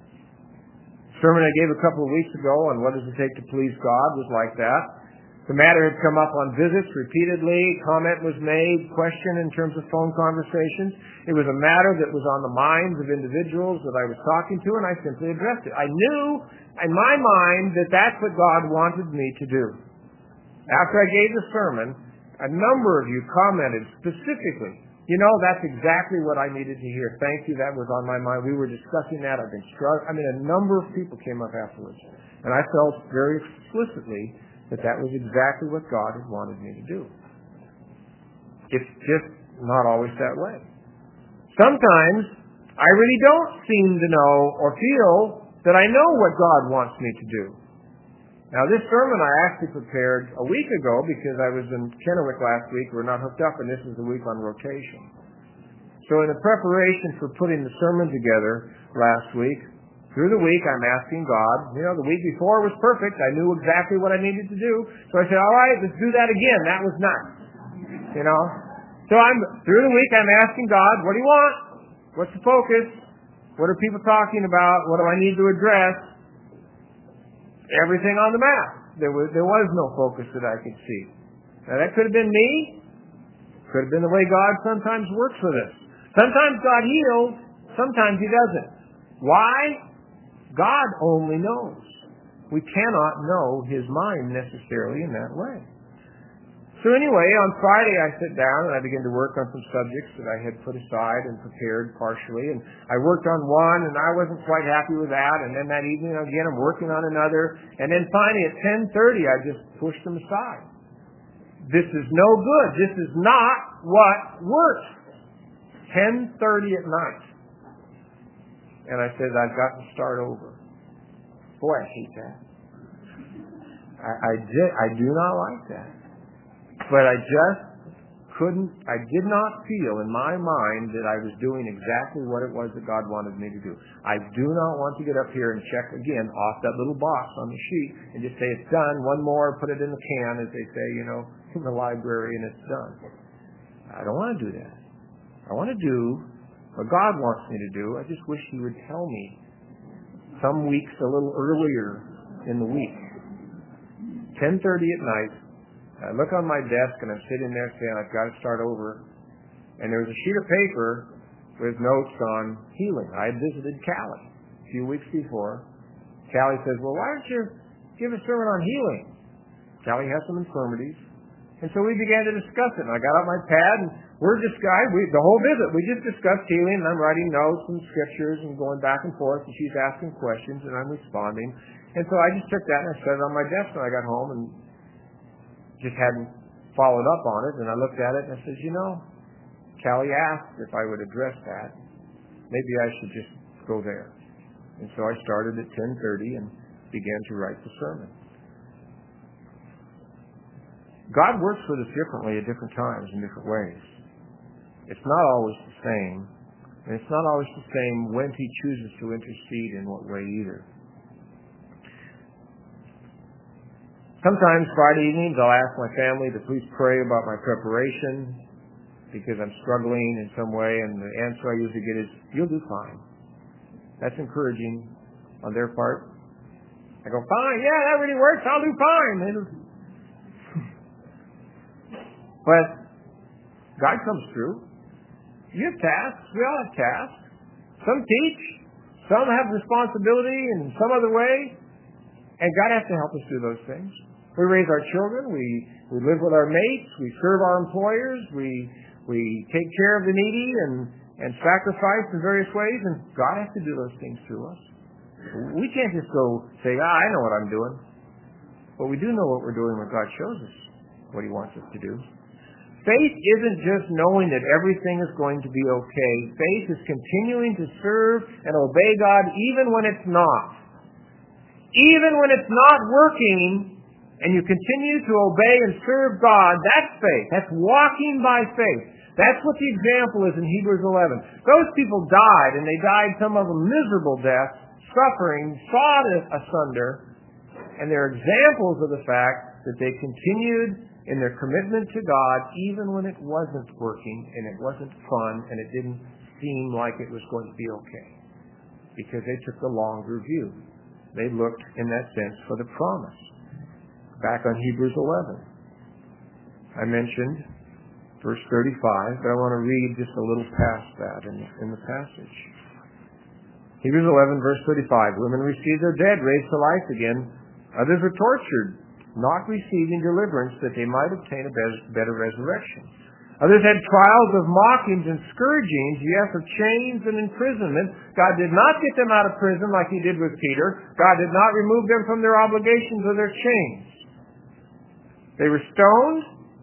S1: The sermon I gave a couple of weeks ago on what does it take to please God was like that. The matter had come up on visits repeatedly. Comment was made, question in terms of phone conversations. It was a matter that was on the minds of individuals that I was talking to, and I simply addressed it. I knew in my mind that that's what God wanted me to do. After I gave the sermon, a number of you commented specifically, you know, that's exactly what I needed to hear. Thank you, that was on my mind. We were discussing that. I've been struggling. I mean, a number of people came up afterwards. And I felt very explicitly that that was exactly what God had wanted me to do. It's just not always that way. Sometimes I really don't seem to know or feel that I know what God wants me to do. Now, this sermon I actually prepared a week ago because I was in Kennewick last week. We're not hooked up, and this is the week on rotation. So in the preparation for putting the sermon together last week, through the week I'm asking God, you know, the week before was perfect. I knew exactly what I needed to do. So I said, all right, let's do that again. That was nice. You know? So I'm through the week I'm asking God, what do you want? What's the focus? What are people talking about? What do I need to address? Everything on the map. There was there was no focus that I could see. Now that could have been me. Could have been the way God sometimes works with us. Sometimes God heals. Sometimes He doesn't. Why? God only knows. We cannot know His mind necessarily in that way. So anyway, on Friday I sat down and I began to work on some subjects that I had put aside and prepared partially. And I worked on one and I wasn't quite happy with that. And then that evening again I'm working on another. And then finally at ten thirty I just pushed them aside. This is no good. This is not what works. ten thirty at night. And I said, I've got to start over. Boy, I hate that. I, I, did, I do not like that. But I just couldn't, I did not feel in my mind that I was doing exactly what it was that God wanted me to do. I do not want to get up here and check again off that little box on the sheet and just say it's done, one more, put it in the can, as they say, you know, in the library, and it's done. I don't want to do that. I want to do what God wants me to do. I just wish He would tell me some weeks a little earlier in the week. ten thirty at night, I look on my desk, and I'm sitting there saying, I've got to start over. And there was a sheet of paper with notes on healing. I had visited Callie a few weeks before. Callie says, well, why don't you give a sermon on healing? Callie has some infirmities. And so we began to discuss it. And I got out my pad, and we're just, guys, we, the whole visit, we just discussed healing, and I'm writing notes and scriptures and going back and forth, and she's asking questions, and I'm responding. And so I just took that, and I set it on my desk when I got home, and just hadn't followed up on it. And I looked at it, and I said, you know, Callie asked if I would address that. Maybe I should just go there. And so I started at ten thirty and began to write the sermon. God works with us differently at different times in different ways. It's not always the same, and it's not always the same when He chooses to intercede in what way either. Sometimes Friday evenings I'll ask my family to please pray about my preparation because I'm struggling in some way, and the answer I usually get is, you'll do fine. That's encouraging on their part. I go, fine, yeah, that really works, I'll do fine. But God comes through. You have tasks, we all have tasks. Some teach, some have responsibility in some other way, and God has to help us do those things. We raise our children, we, we live with our mates, we serve our employers, we we take care of the needy and, and sacrifice in various ways, and God has to do those things through us. We can't just go say, ah, I know what I'm doing. But we do know what we're doing when God shows us what He wants us to do. Faith isn't just knowing that everything is going to be okay. Faith is continuing to serve and obey God even when it's not. Even when it's not working, and you continue to obey and serve God, that's faith. That's walking by faith. That's what the example is in Hebrews eleven. Those people died, and they died some of them miserable deaths, suffering, sawed asunder, and they're examples of the fact that they continued in their commitment to God even when it wasn't working, and it wasn't fun, and it didn't seem like it was going to be okay, because they took the longer view. They looked, in that sense, for the promise. Back on Hebrews eleven, I mentioned verse thirty-five, but I want to read just a little past that in, in the passage. Hebrews eleven, verse thirty-five, women received their dead raised to life again. Others were tortured, not receiving deliverance that they might obtain a better resurrection. Others had trials of mockings and scourgings, yes, of chains and imprisonment. God did not get them out of prison like He did with Peter. God did not remove them from their obligations or their chains. They were stoned,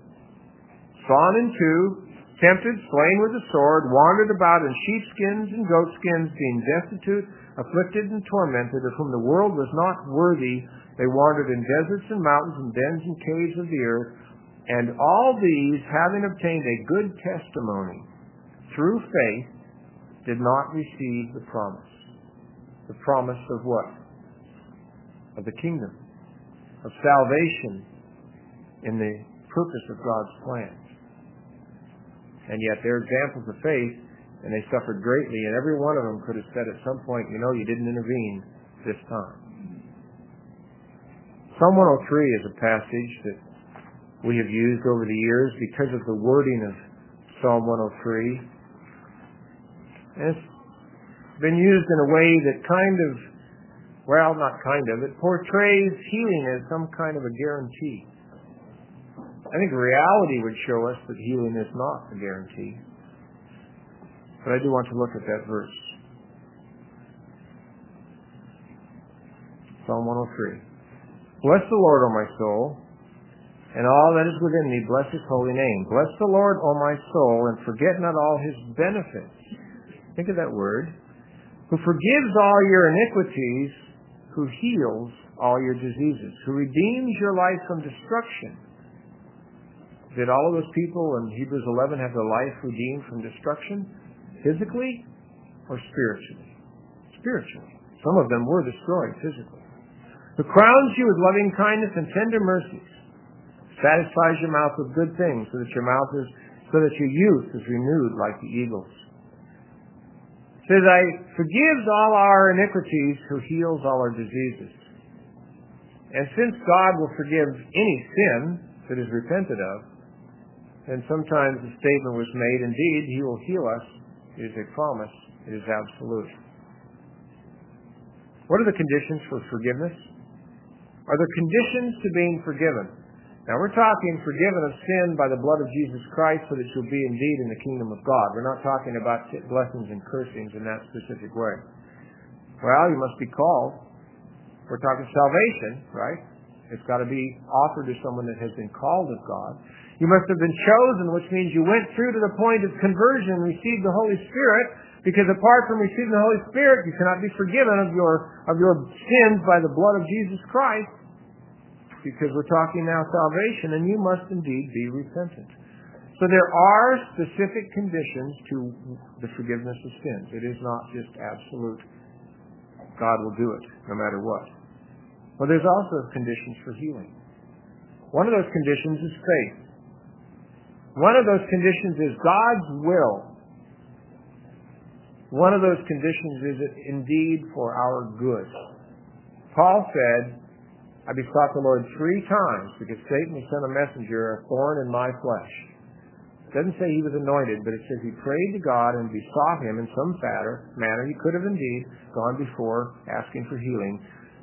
S1: sawn in two, tempted, slain with the sword, wandered about in sheepskins and goatskins, being destitute, afflicted, and tormented, of whom the world was not worthy. They wandered in deserts and mountains and dens and caves of the earth. And all these, having obtained a good testimony through faith, did not receive the promise. The promise of what? Of the kingdom, of salvation in the purpose of God's plan. And yet they're examples of faith, and they suffered greatly, and every one of them could have said at some point, you know, you didn't intervene this time. Psalm one oh three is a passage that we have used over the years because of the wording of Psalm one oh three. And it's been used in a way that kind of, well, not kind of, it portrays healing as some kind of a guarantee. I think reality would show us that healing is not a guarantee. But I do want to look at that verse. Psalm one oh three. Bless the Lord, O my soul, and all that is within me, bless His holy name. Bless the Lord, O my soul, and forget not all His benefits. Think of that word. Who forgives all your iniquities, who heals all your diseases, who redeems your life from destruction. Did all of those people in Hebrews eleven have their life redeemed from destruction? Physically or spiritually? Spiritually. Some of them were destroyed physically. Who crowns you with loving kindness and tender mercies, satisfies your mouth with good things, so that your mouth is, so that your youth is renewed like the eagles. Says, I forgives all our iniquities, who heals all our diseases. And since God will forgive any sin, that is repented of, then sometimes the statement was made, indeed, He will heal us. It is a promise. It is absolute. What are the conditions for forgiveness? Are there conditions to being forgiven? Now, we're talking forgiven of sin by the blood of Jesus Christ so that you'll be indeed in the kingdom of God. We're not talking about blessings and cursings in that specific way. Well, you must be called. We're talking salvation, right? It's got to be offered to someone that has been called of God. You must have been chosen, which means you went through to the point of conversion and received the Holy Spirit, because apart from receiving the Holy Spirit, you cannot be forgiven of your of your sins by the blood of Jesus Christ, because we're talking now salvation, and you must indeed be repentant. So there are specific conditions to the forgiveness of sins. It is not just absolute. God will do it, no matter what. Well, there's also conditions for healing. One of those conditions is faith. One of those conditions is God's will. One of those conditions is indeed for our good. Paul said, I besought the Lord three times because Satan has sent a messenger, a thorn in my flesh. It doesn't say he was anointed, but it says he prayed to God and besought him in some fatter manner. He could have indeed gone before asking for healing.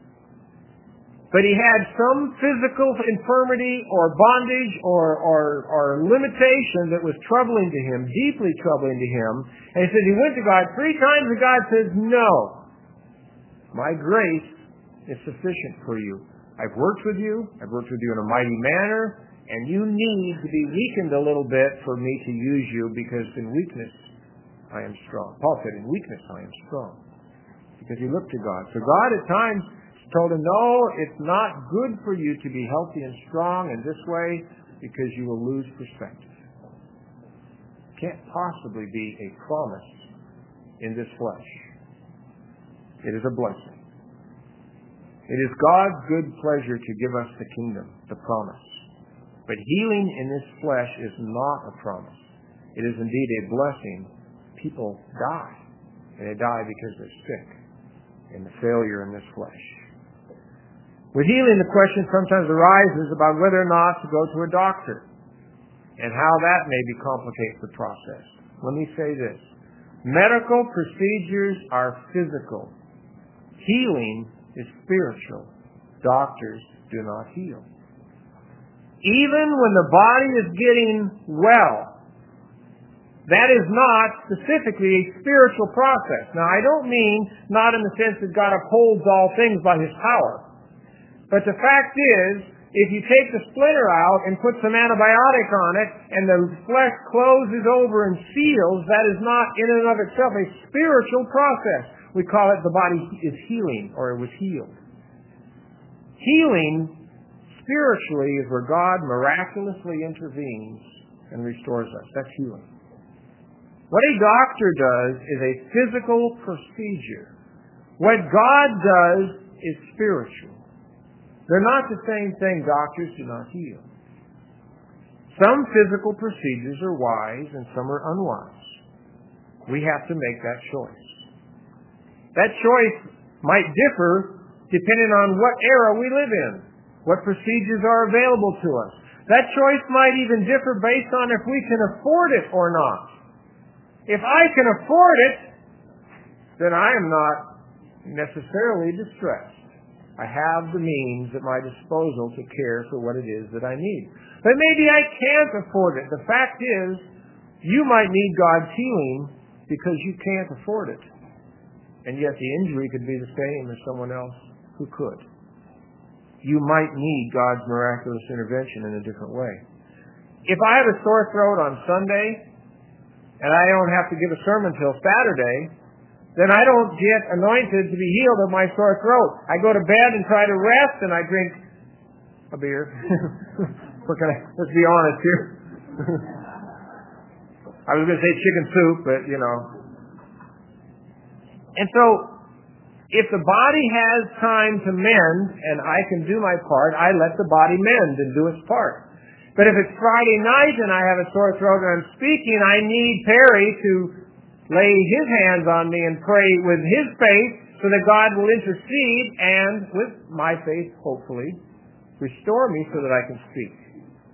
S1: But he had some physical infirmity or bondage or, or, or limitation that was troubling to him, deeply troubling to him. And he said he went to God three times and God says, no, my grace is sufficient for you. I've worked with you. I've worked with you in a mighty manner. And you need to be weakened a little bit for me to use you, because in weakness I am strong. Paul said, in weakness I am strong. Because he looked to God. So God at times told him, no, it's not good for you to be healthy and strong in this way, because you will lose perspective. Can't possibly be a promise in this flesh. It is a blessing. It is God's good pleasure to give us the kingdom, the promise. But healing in this flesh is not a promise. It is indeed a blessing. People die, and they die because they're sick in the failure in this flesh. With healing, the question sometimes arises about whether or not to go to a doctor and how that maybe complicates the process. Let me say this. Medical procedures are physical. Healing is spiritual. Doctors do not heal. Even when the body is getting well, that is not specifically a spiritual process. Now, I don't mean not in the sense that God upholds all things by His power. But the fact is, if you take the splinter out and put some antibiotic on it and the flesh closes over and seals, that is not in and of itself a spiritual process. We call it the body is healing, or it was healed. Healing spiritually is where God miraculously intervenes and restores us. That's healing. What a doctor does is a physical procedure. What God does is spiritual. They're not the same thing. Doctors do not heal. Some physical procedures are wise and some are unwise. We have to make that choice. That choice might differ depending on what era we live in, what procedures are available to us. That choice might even differ based on if we can afford it or not. If I can afford it, then I am not necessarily distressed. I have the means at my disposal to care for what it is that I need. But maybe I can't afford it. The fact is, you might need God's healing because you can't afford it. And yet the injury could be the same as someone else who could. You might need God's miraculous intervention in a different way. If I have a sore throat on Sunday, and I don't have to give a sermon till Saturday, then I don't get anointed to be healed of my sore throat. I go to bed and try to rest, and I drink a beer. What can I, let's be honest here. I was going to say chicken soup, but, you know. And so, if the body has time to mend, and I can do my part, I let the body mend and do its part. But if it's Friday night and I have a sore throat and I'm speaking, I need Perry to lay his hands on me and pray with his faith so that God will intercede and, with my faith, hopefully, restore me so that I can speak.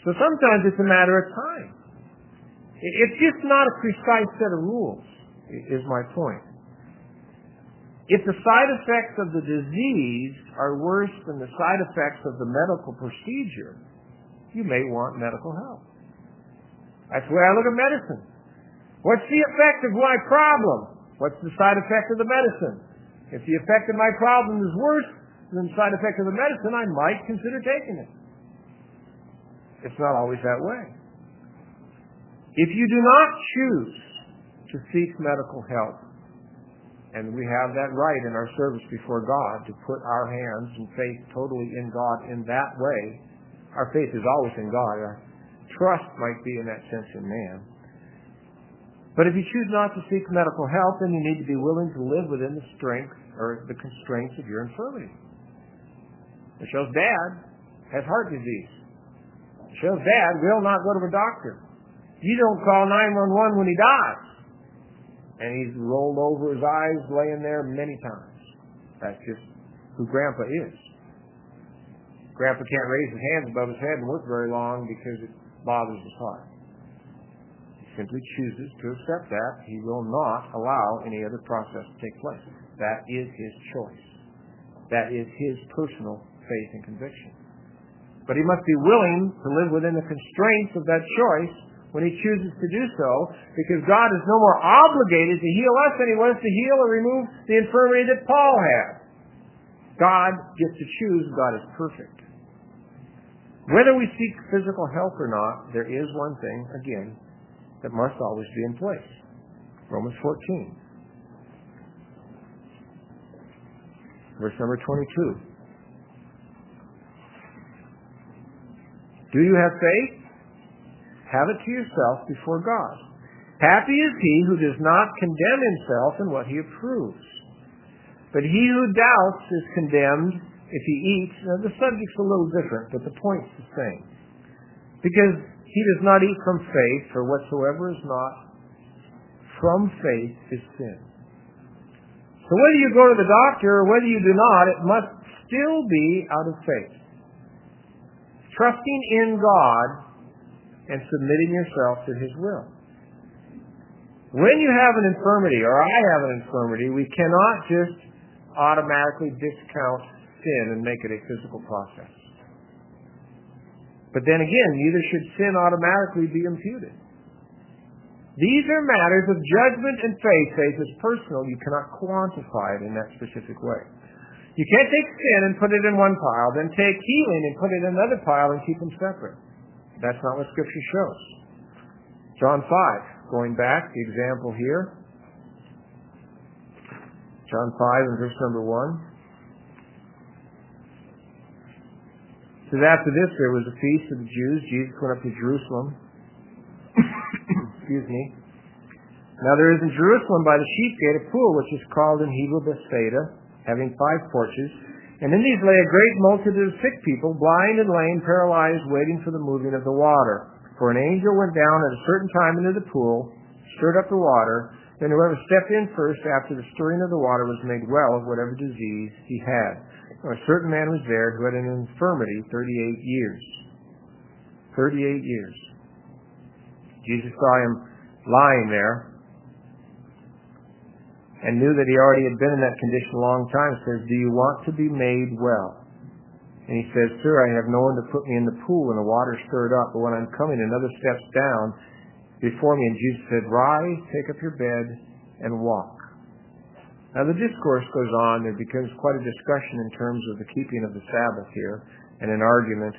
S1: So sometimes it's a matter of time. It's just not a precise set of rules, is my point. If the side effects of the disease are worse than the side effects of the medical procedure, you may want medical help. That's the way I look at medicine. What's the effect of my problem? What's the side effect of the medicine? If the effect of my problem is worse than the side effect of the medicine, I might consider taking it. It's not always that way. If you do not choose to seek medical help, and we have that right in our service before God to put our hands and faith totally in God in that way, our faith is always in God. Our trust might be in that sense in man. But if you choose not to seek medical help, then you need to be willing to live within the strength or the constraints of your infirmity. Michelle's dad has heart disease. Michelle's dad will not go to a doctor. You don't call nine one one when he dies. And he's rolled over his eyes, laying there many times. That's just who Grandpa is. Grandpa can't raise his hands above his head and work very long because it bothers his heart. He simply chooses to accept that. He will not allow any other process to take place. That is his choice. That is his personal faith and conviction. But he must be willing to live within the constraints of that choice when he chooses to do so, because God is no more obligated to heal us than he was to heal or remove the infirmity that Paul had. God gets to choose. God is perfect. Whether we seek physical help or not, there is one thing, again, that must always be in place. Romans fourteen. Verse number twenty-two. Do you have faith? Have it to yourself before God. Happy is he who does not condemn himself in what he approves. But he who doubts is condemned if he eats. Now the subject's a little different, but the point's the same. Because he does not eat from faith, for whatsoever is not from faith is sin. So whether you go to the doctor or whether you do not, it must still be out of faith. Trusting in God and submitting yourself to his will. When you have an infirmity, or I have an infirmity, we cannot just automatically discount sin and make it a physical process. But then again, neither should sin automatically be imputed. These are matters of judgment and faith. Faith is personal. You cannot quantify it in that specific way. You can't take sin and put it in one pile, then take healing and put it in another pile and keep them separate. That's not what Scripture shows. John five, going back, the example here. John five and verse number one. It says, after this there was a feast of the Jews. Jesus went up to Jerusalem. Excuse me. Now there is in Jerusalem by the sheep gate a pool which is called in Hebrew Bethsaida, having five porches. And in these lay a great multitude of sick people, blind and lame, paralyzed, waiting for the moving of the water. For an angel went down at a certain time into the pool, stirred up the water. Then whoever stepped in first after the stirring of the water was made well of whatever disease he had. Now, a certain man was there who had an infirmity thirty-eight years. Thirty-eight years. Jesus saw him lying there and knew that he already had been in that condition a long time. Says, do you want to be made well? And he says, sir, I have no one to put me in the pool when the water stirred up, but when I'm coming, another steps down before me. And Jesus said, rise, take up your bed, and walk. Now the discourse goes on. There becomes quite a discussion in terms of the keeping of the Sabbath here, and an argument.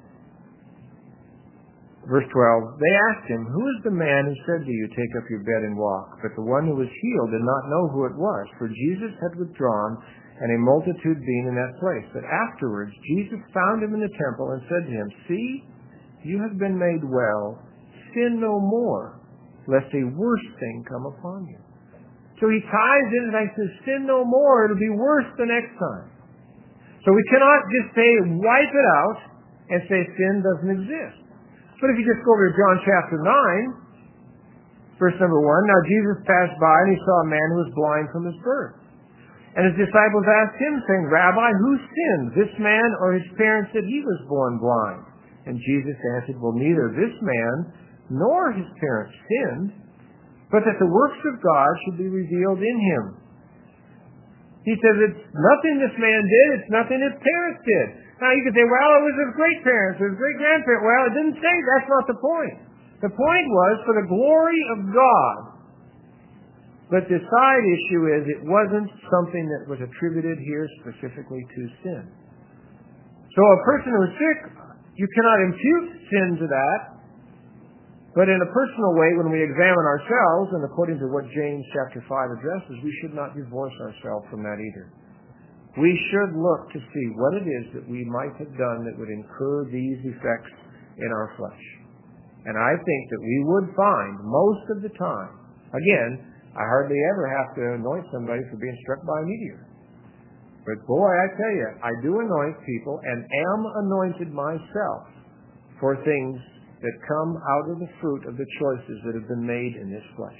S1: Verse twelve, they asked him, who is the man who said to you, take up your bed and walk? But the one who was healed did not know who it was, for Jesus had withdrawn, and a multitude being in that place. But afterwards Jesus found him in the temple and said to him, see, you have been made well. Sin no more, lest a worse thing come upon you. So he ties in and I says, sin no more, it'll be worse the next time. So we cannot just say, wipe it out, and say sin doesn't exist. But if you just go over to John chapter nine, verse number one, now Jesus passed by and he saw a man who was blind from his birth. And his disciples asked him, saying, Rabbi, who sinned, this man or his parents, that he was born blind? And Jesus answered, well, neither this man nor his parents sinned, but that the works of God should be revealed in him. He says it's nothing this man did, it's nothing his parents did. Now you can say, well, it was his great-parents, or his great-grandparents. Well, it didn't say, that's not the point. The point was for the glory of God. But the side issue is it wasn't something that was attributed here specifically to sin. So a person who is sick, you cannot impute sin to that. But in a personal way, when we examine ourselves, and according to what James chapter five addresses, we should not divorce ourselves from that either. We should look to see what it is that we might have done that would incur these effects in our flesh. And I think that we would find most of the time, again, I hardly ever have to anoint somebody for being struck by a meteor. But boy, I tell you, I do anoint people and am anointed myself for things that come out of the fruit of the choices that have been made in this flesh.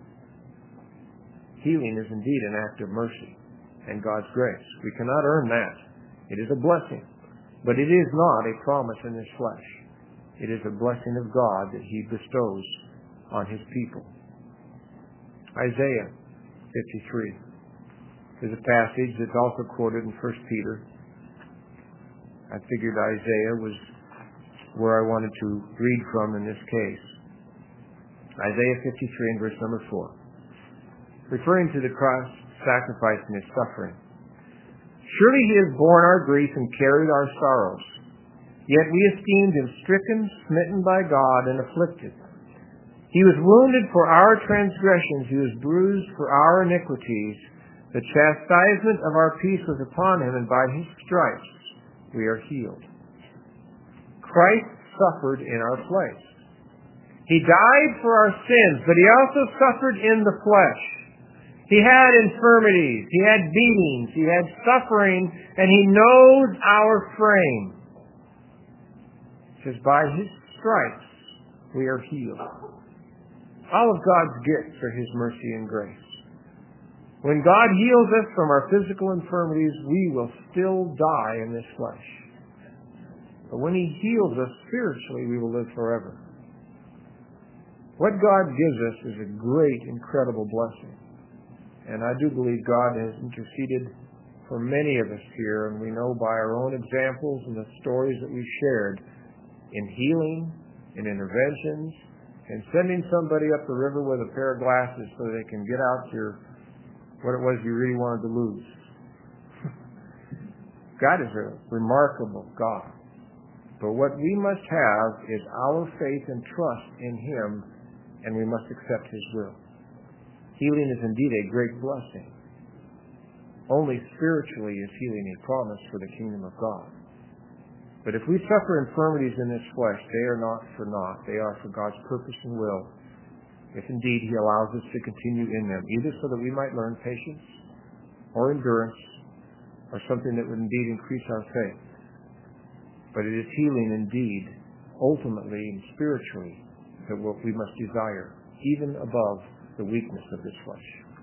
S1: Healing is indeed an act of mercy and God's grace. We cannot earn that. It is a blessing, but it is not a promise in this flesh. It is a blessing of God that He bestows on His people. Isaiah fifty-three is a passage that's also quoted in First Peter. I figured Isaiah was where I wanted to read from in this case. Isaiah fifty-three and verse number four. Referring to the cross sacrifice and His suffering. Surely He has borne our grief and carried our sorrows. Yet we esteemed Him stricken, smitten by God, and afflicted. He was wounded for our transgressions. He was bruised for our iniquities. The chastisement of our peace was upon Him, and by His stripes we are healed. Christ suffered in our place. He died for our sins, but He also suffered in the flesh. He had infirmities, He had beatings, He had suffering, and He knows our frame. It says, by His stripes we are healed. All of God's gifts are His mercy and grace. When God heals us from our physical infirmities, we will still die in this flesh. But when He heals us spiritually, we will live forever. What God gives us is a great, incredible blessing. And I do believe God has interceded for many of us here, and we know by our own examples and the stories that we've shared in healing, in interventions, and sending somebody up the river with a pair of glasses so they can get out your what it was you really wanted to lose. God is a remarkable God. But what we must have is our faith and trust in Him, and we must accept His will. Healing is indeed a great blessing. Only spiritually is healing a promise for the kingdom of God. But if we suffer infirmities in this flesh, they are not for naught. They are for God's purpose and will, if indeed He allows us to continue in them, either so that we might learn patience or endurance or something that would indeed increase our faith. But it is healing indeed, ultimately and spiritually, that what we must desire, even above the weakness of this flesh.